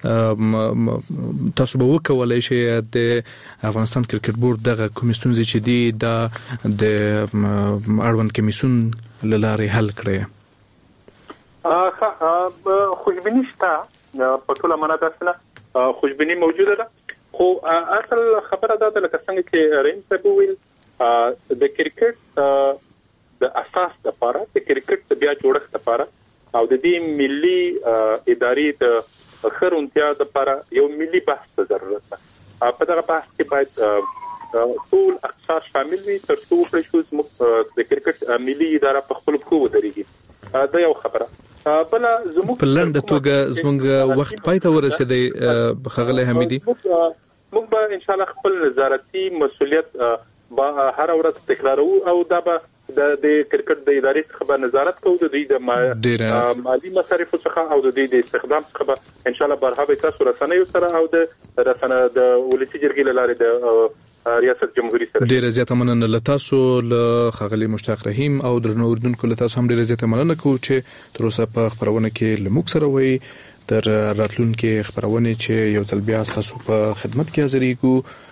تاسو به وکولای شئ د افغانستان کرکټ بورډ دغه کمیسیون چې دی د اړوند کمیسیون لاره حل کړي اه خوشبینی شته په ټول مناطق خوشبینی موجوده ده خو اصل خبره ده لکه څنګه چې ریم صاحب ویل د کرکټ د اساس لپاره د کرکټ د بیا جوړښت لپاره او د دې ملي ادارې د خرونتیا لپاره یو ملي بحث ته ضرورت ده. په دغه بحث کې باید ټول اقشار شامل وي تر څو په شوز د کرکټ ملي اداره په خپل خو ودرېږي. دا یو خبره. بل زموږ په لنډه توګه زموږ وخت پای ته ورسېدی خغلی حمیدي. موږ به ان شاء الله خپل نظارتي مسؤلیت به هر ورځ تکرارو او دا به د کرکټ د ادارې څخه به نظارت کوو د دوی د مالي مصارفو څخه او د دوی د استخدام څخه به ان شاء الله برابر تاسو رسنیو سره او د رسنه د ولسی جرګې لاره د ریاست جمهوریت سره. ډیره زیاته مننه له تاسو له خغلی مشتاق رحیم او درنو اردوونکو له تاسو هم ډیره زیاته مننه کوم چې تر اوسه په خبرونه کې لموږ سره وي. تر راتلونکو خبرونه چې یو ځل بیا تاسو په خدمت کې حاضرېږو.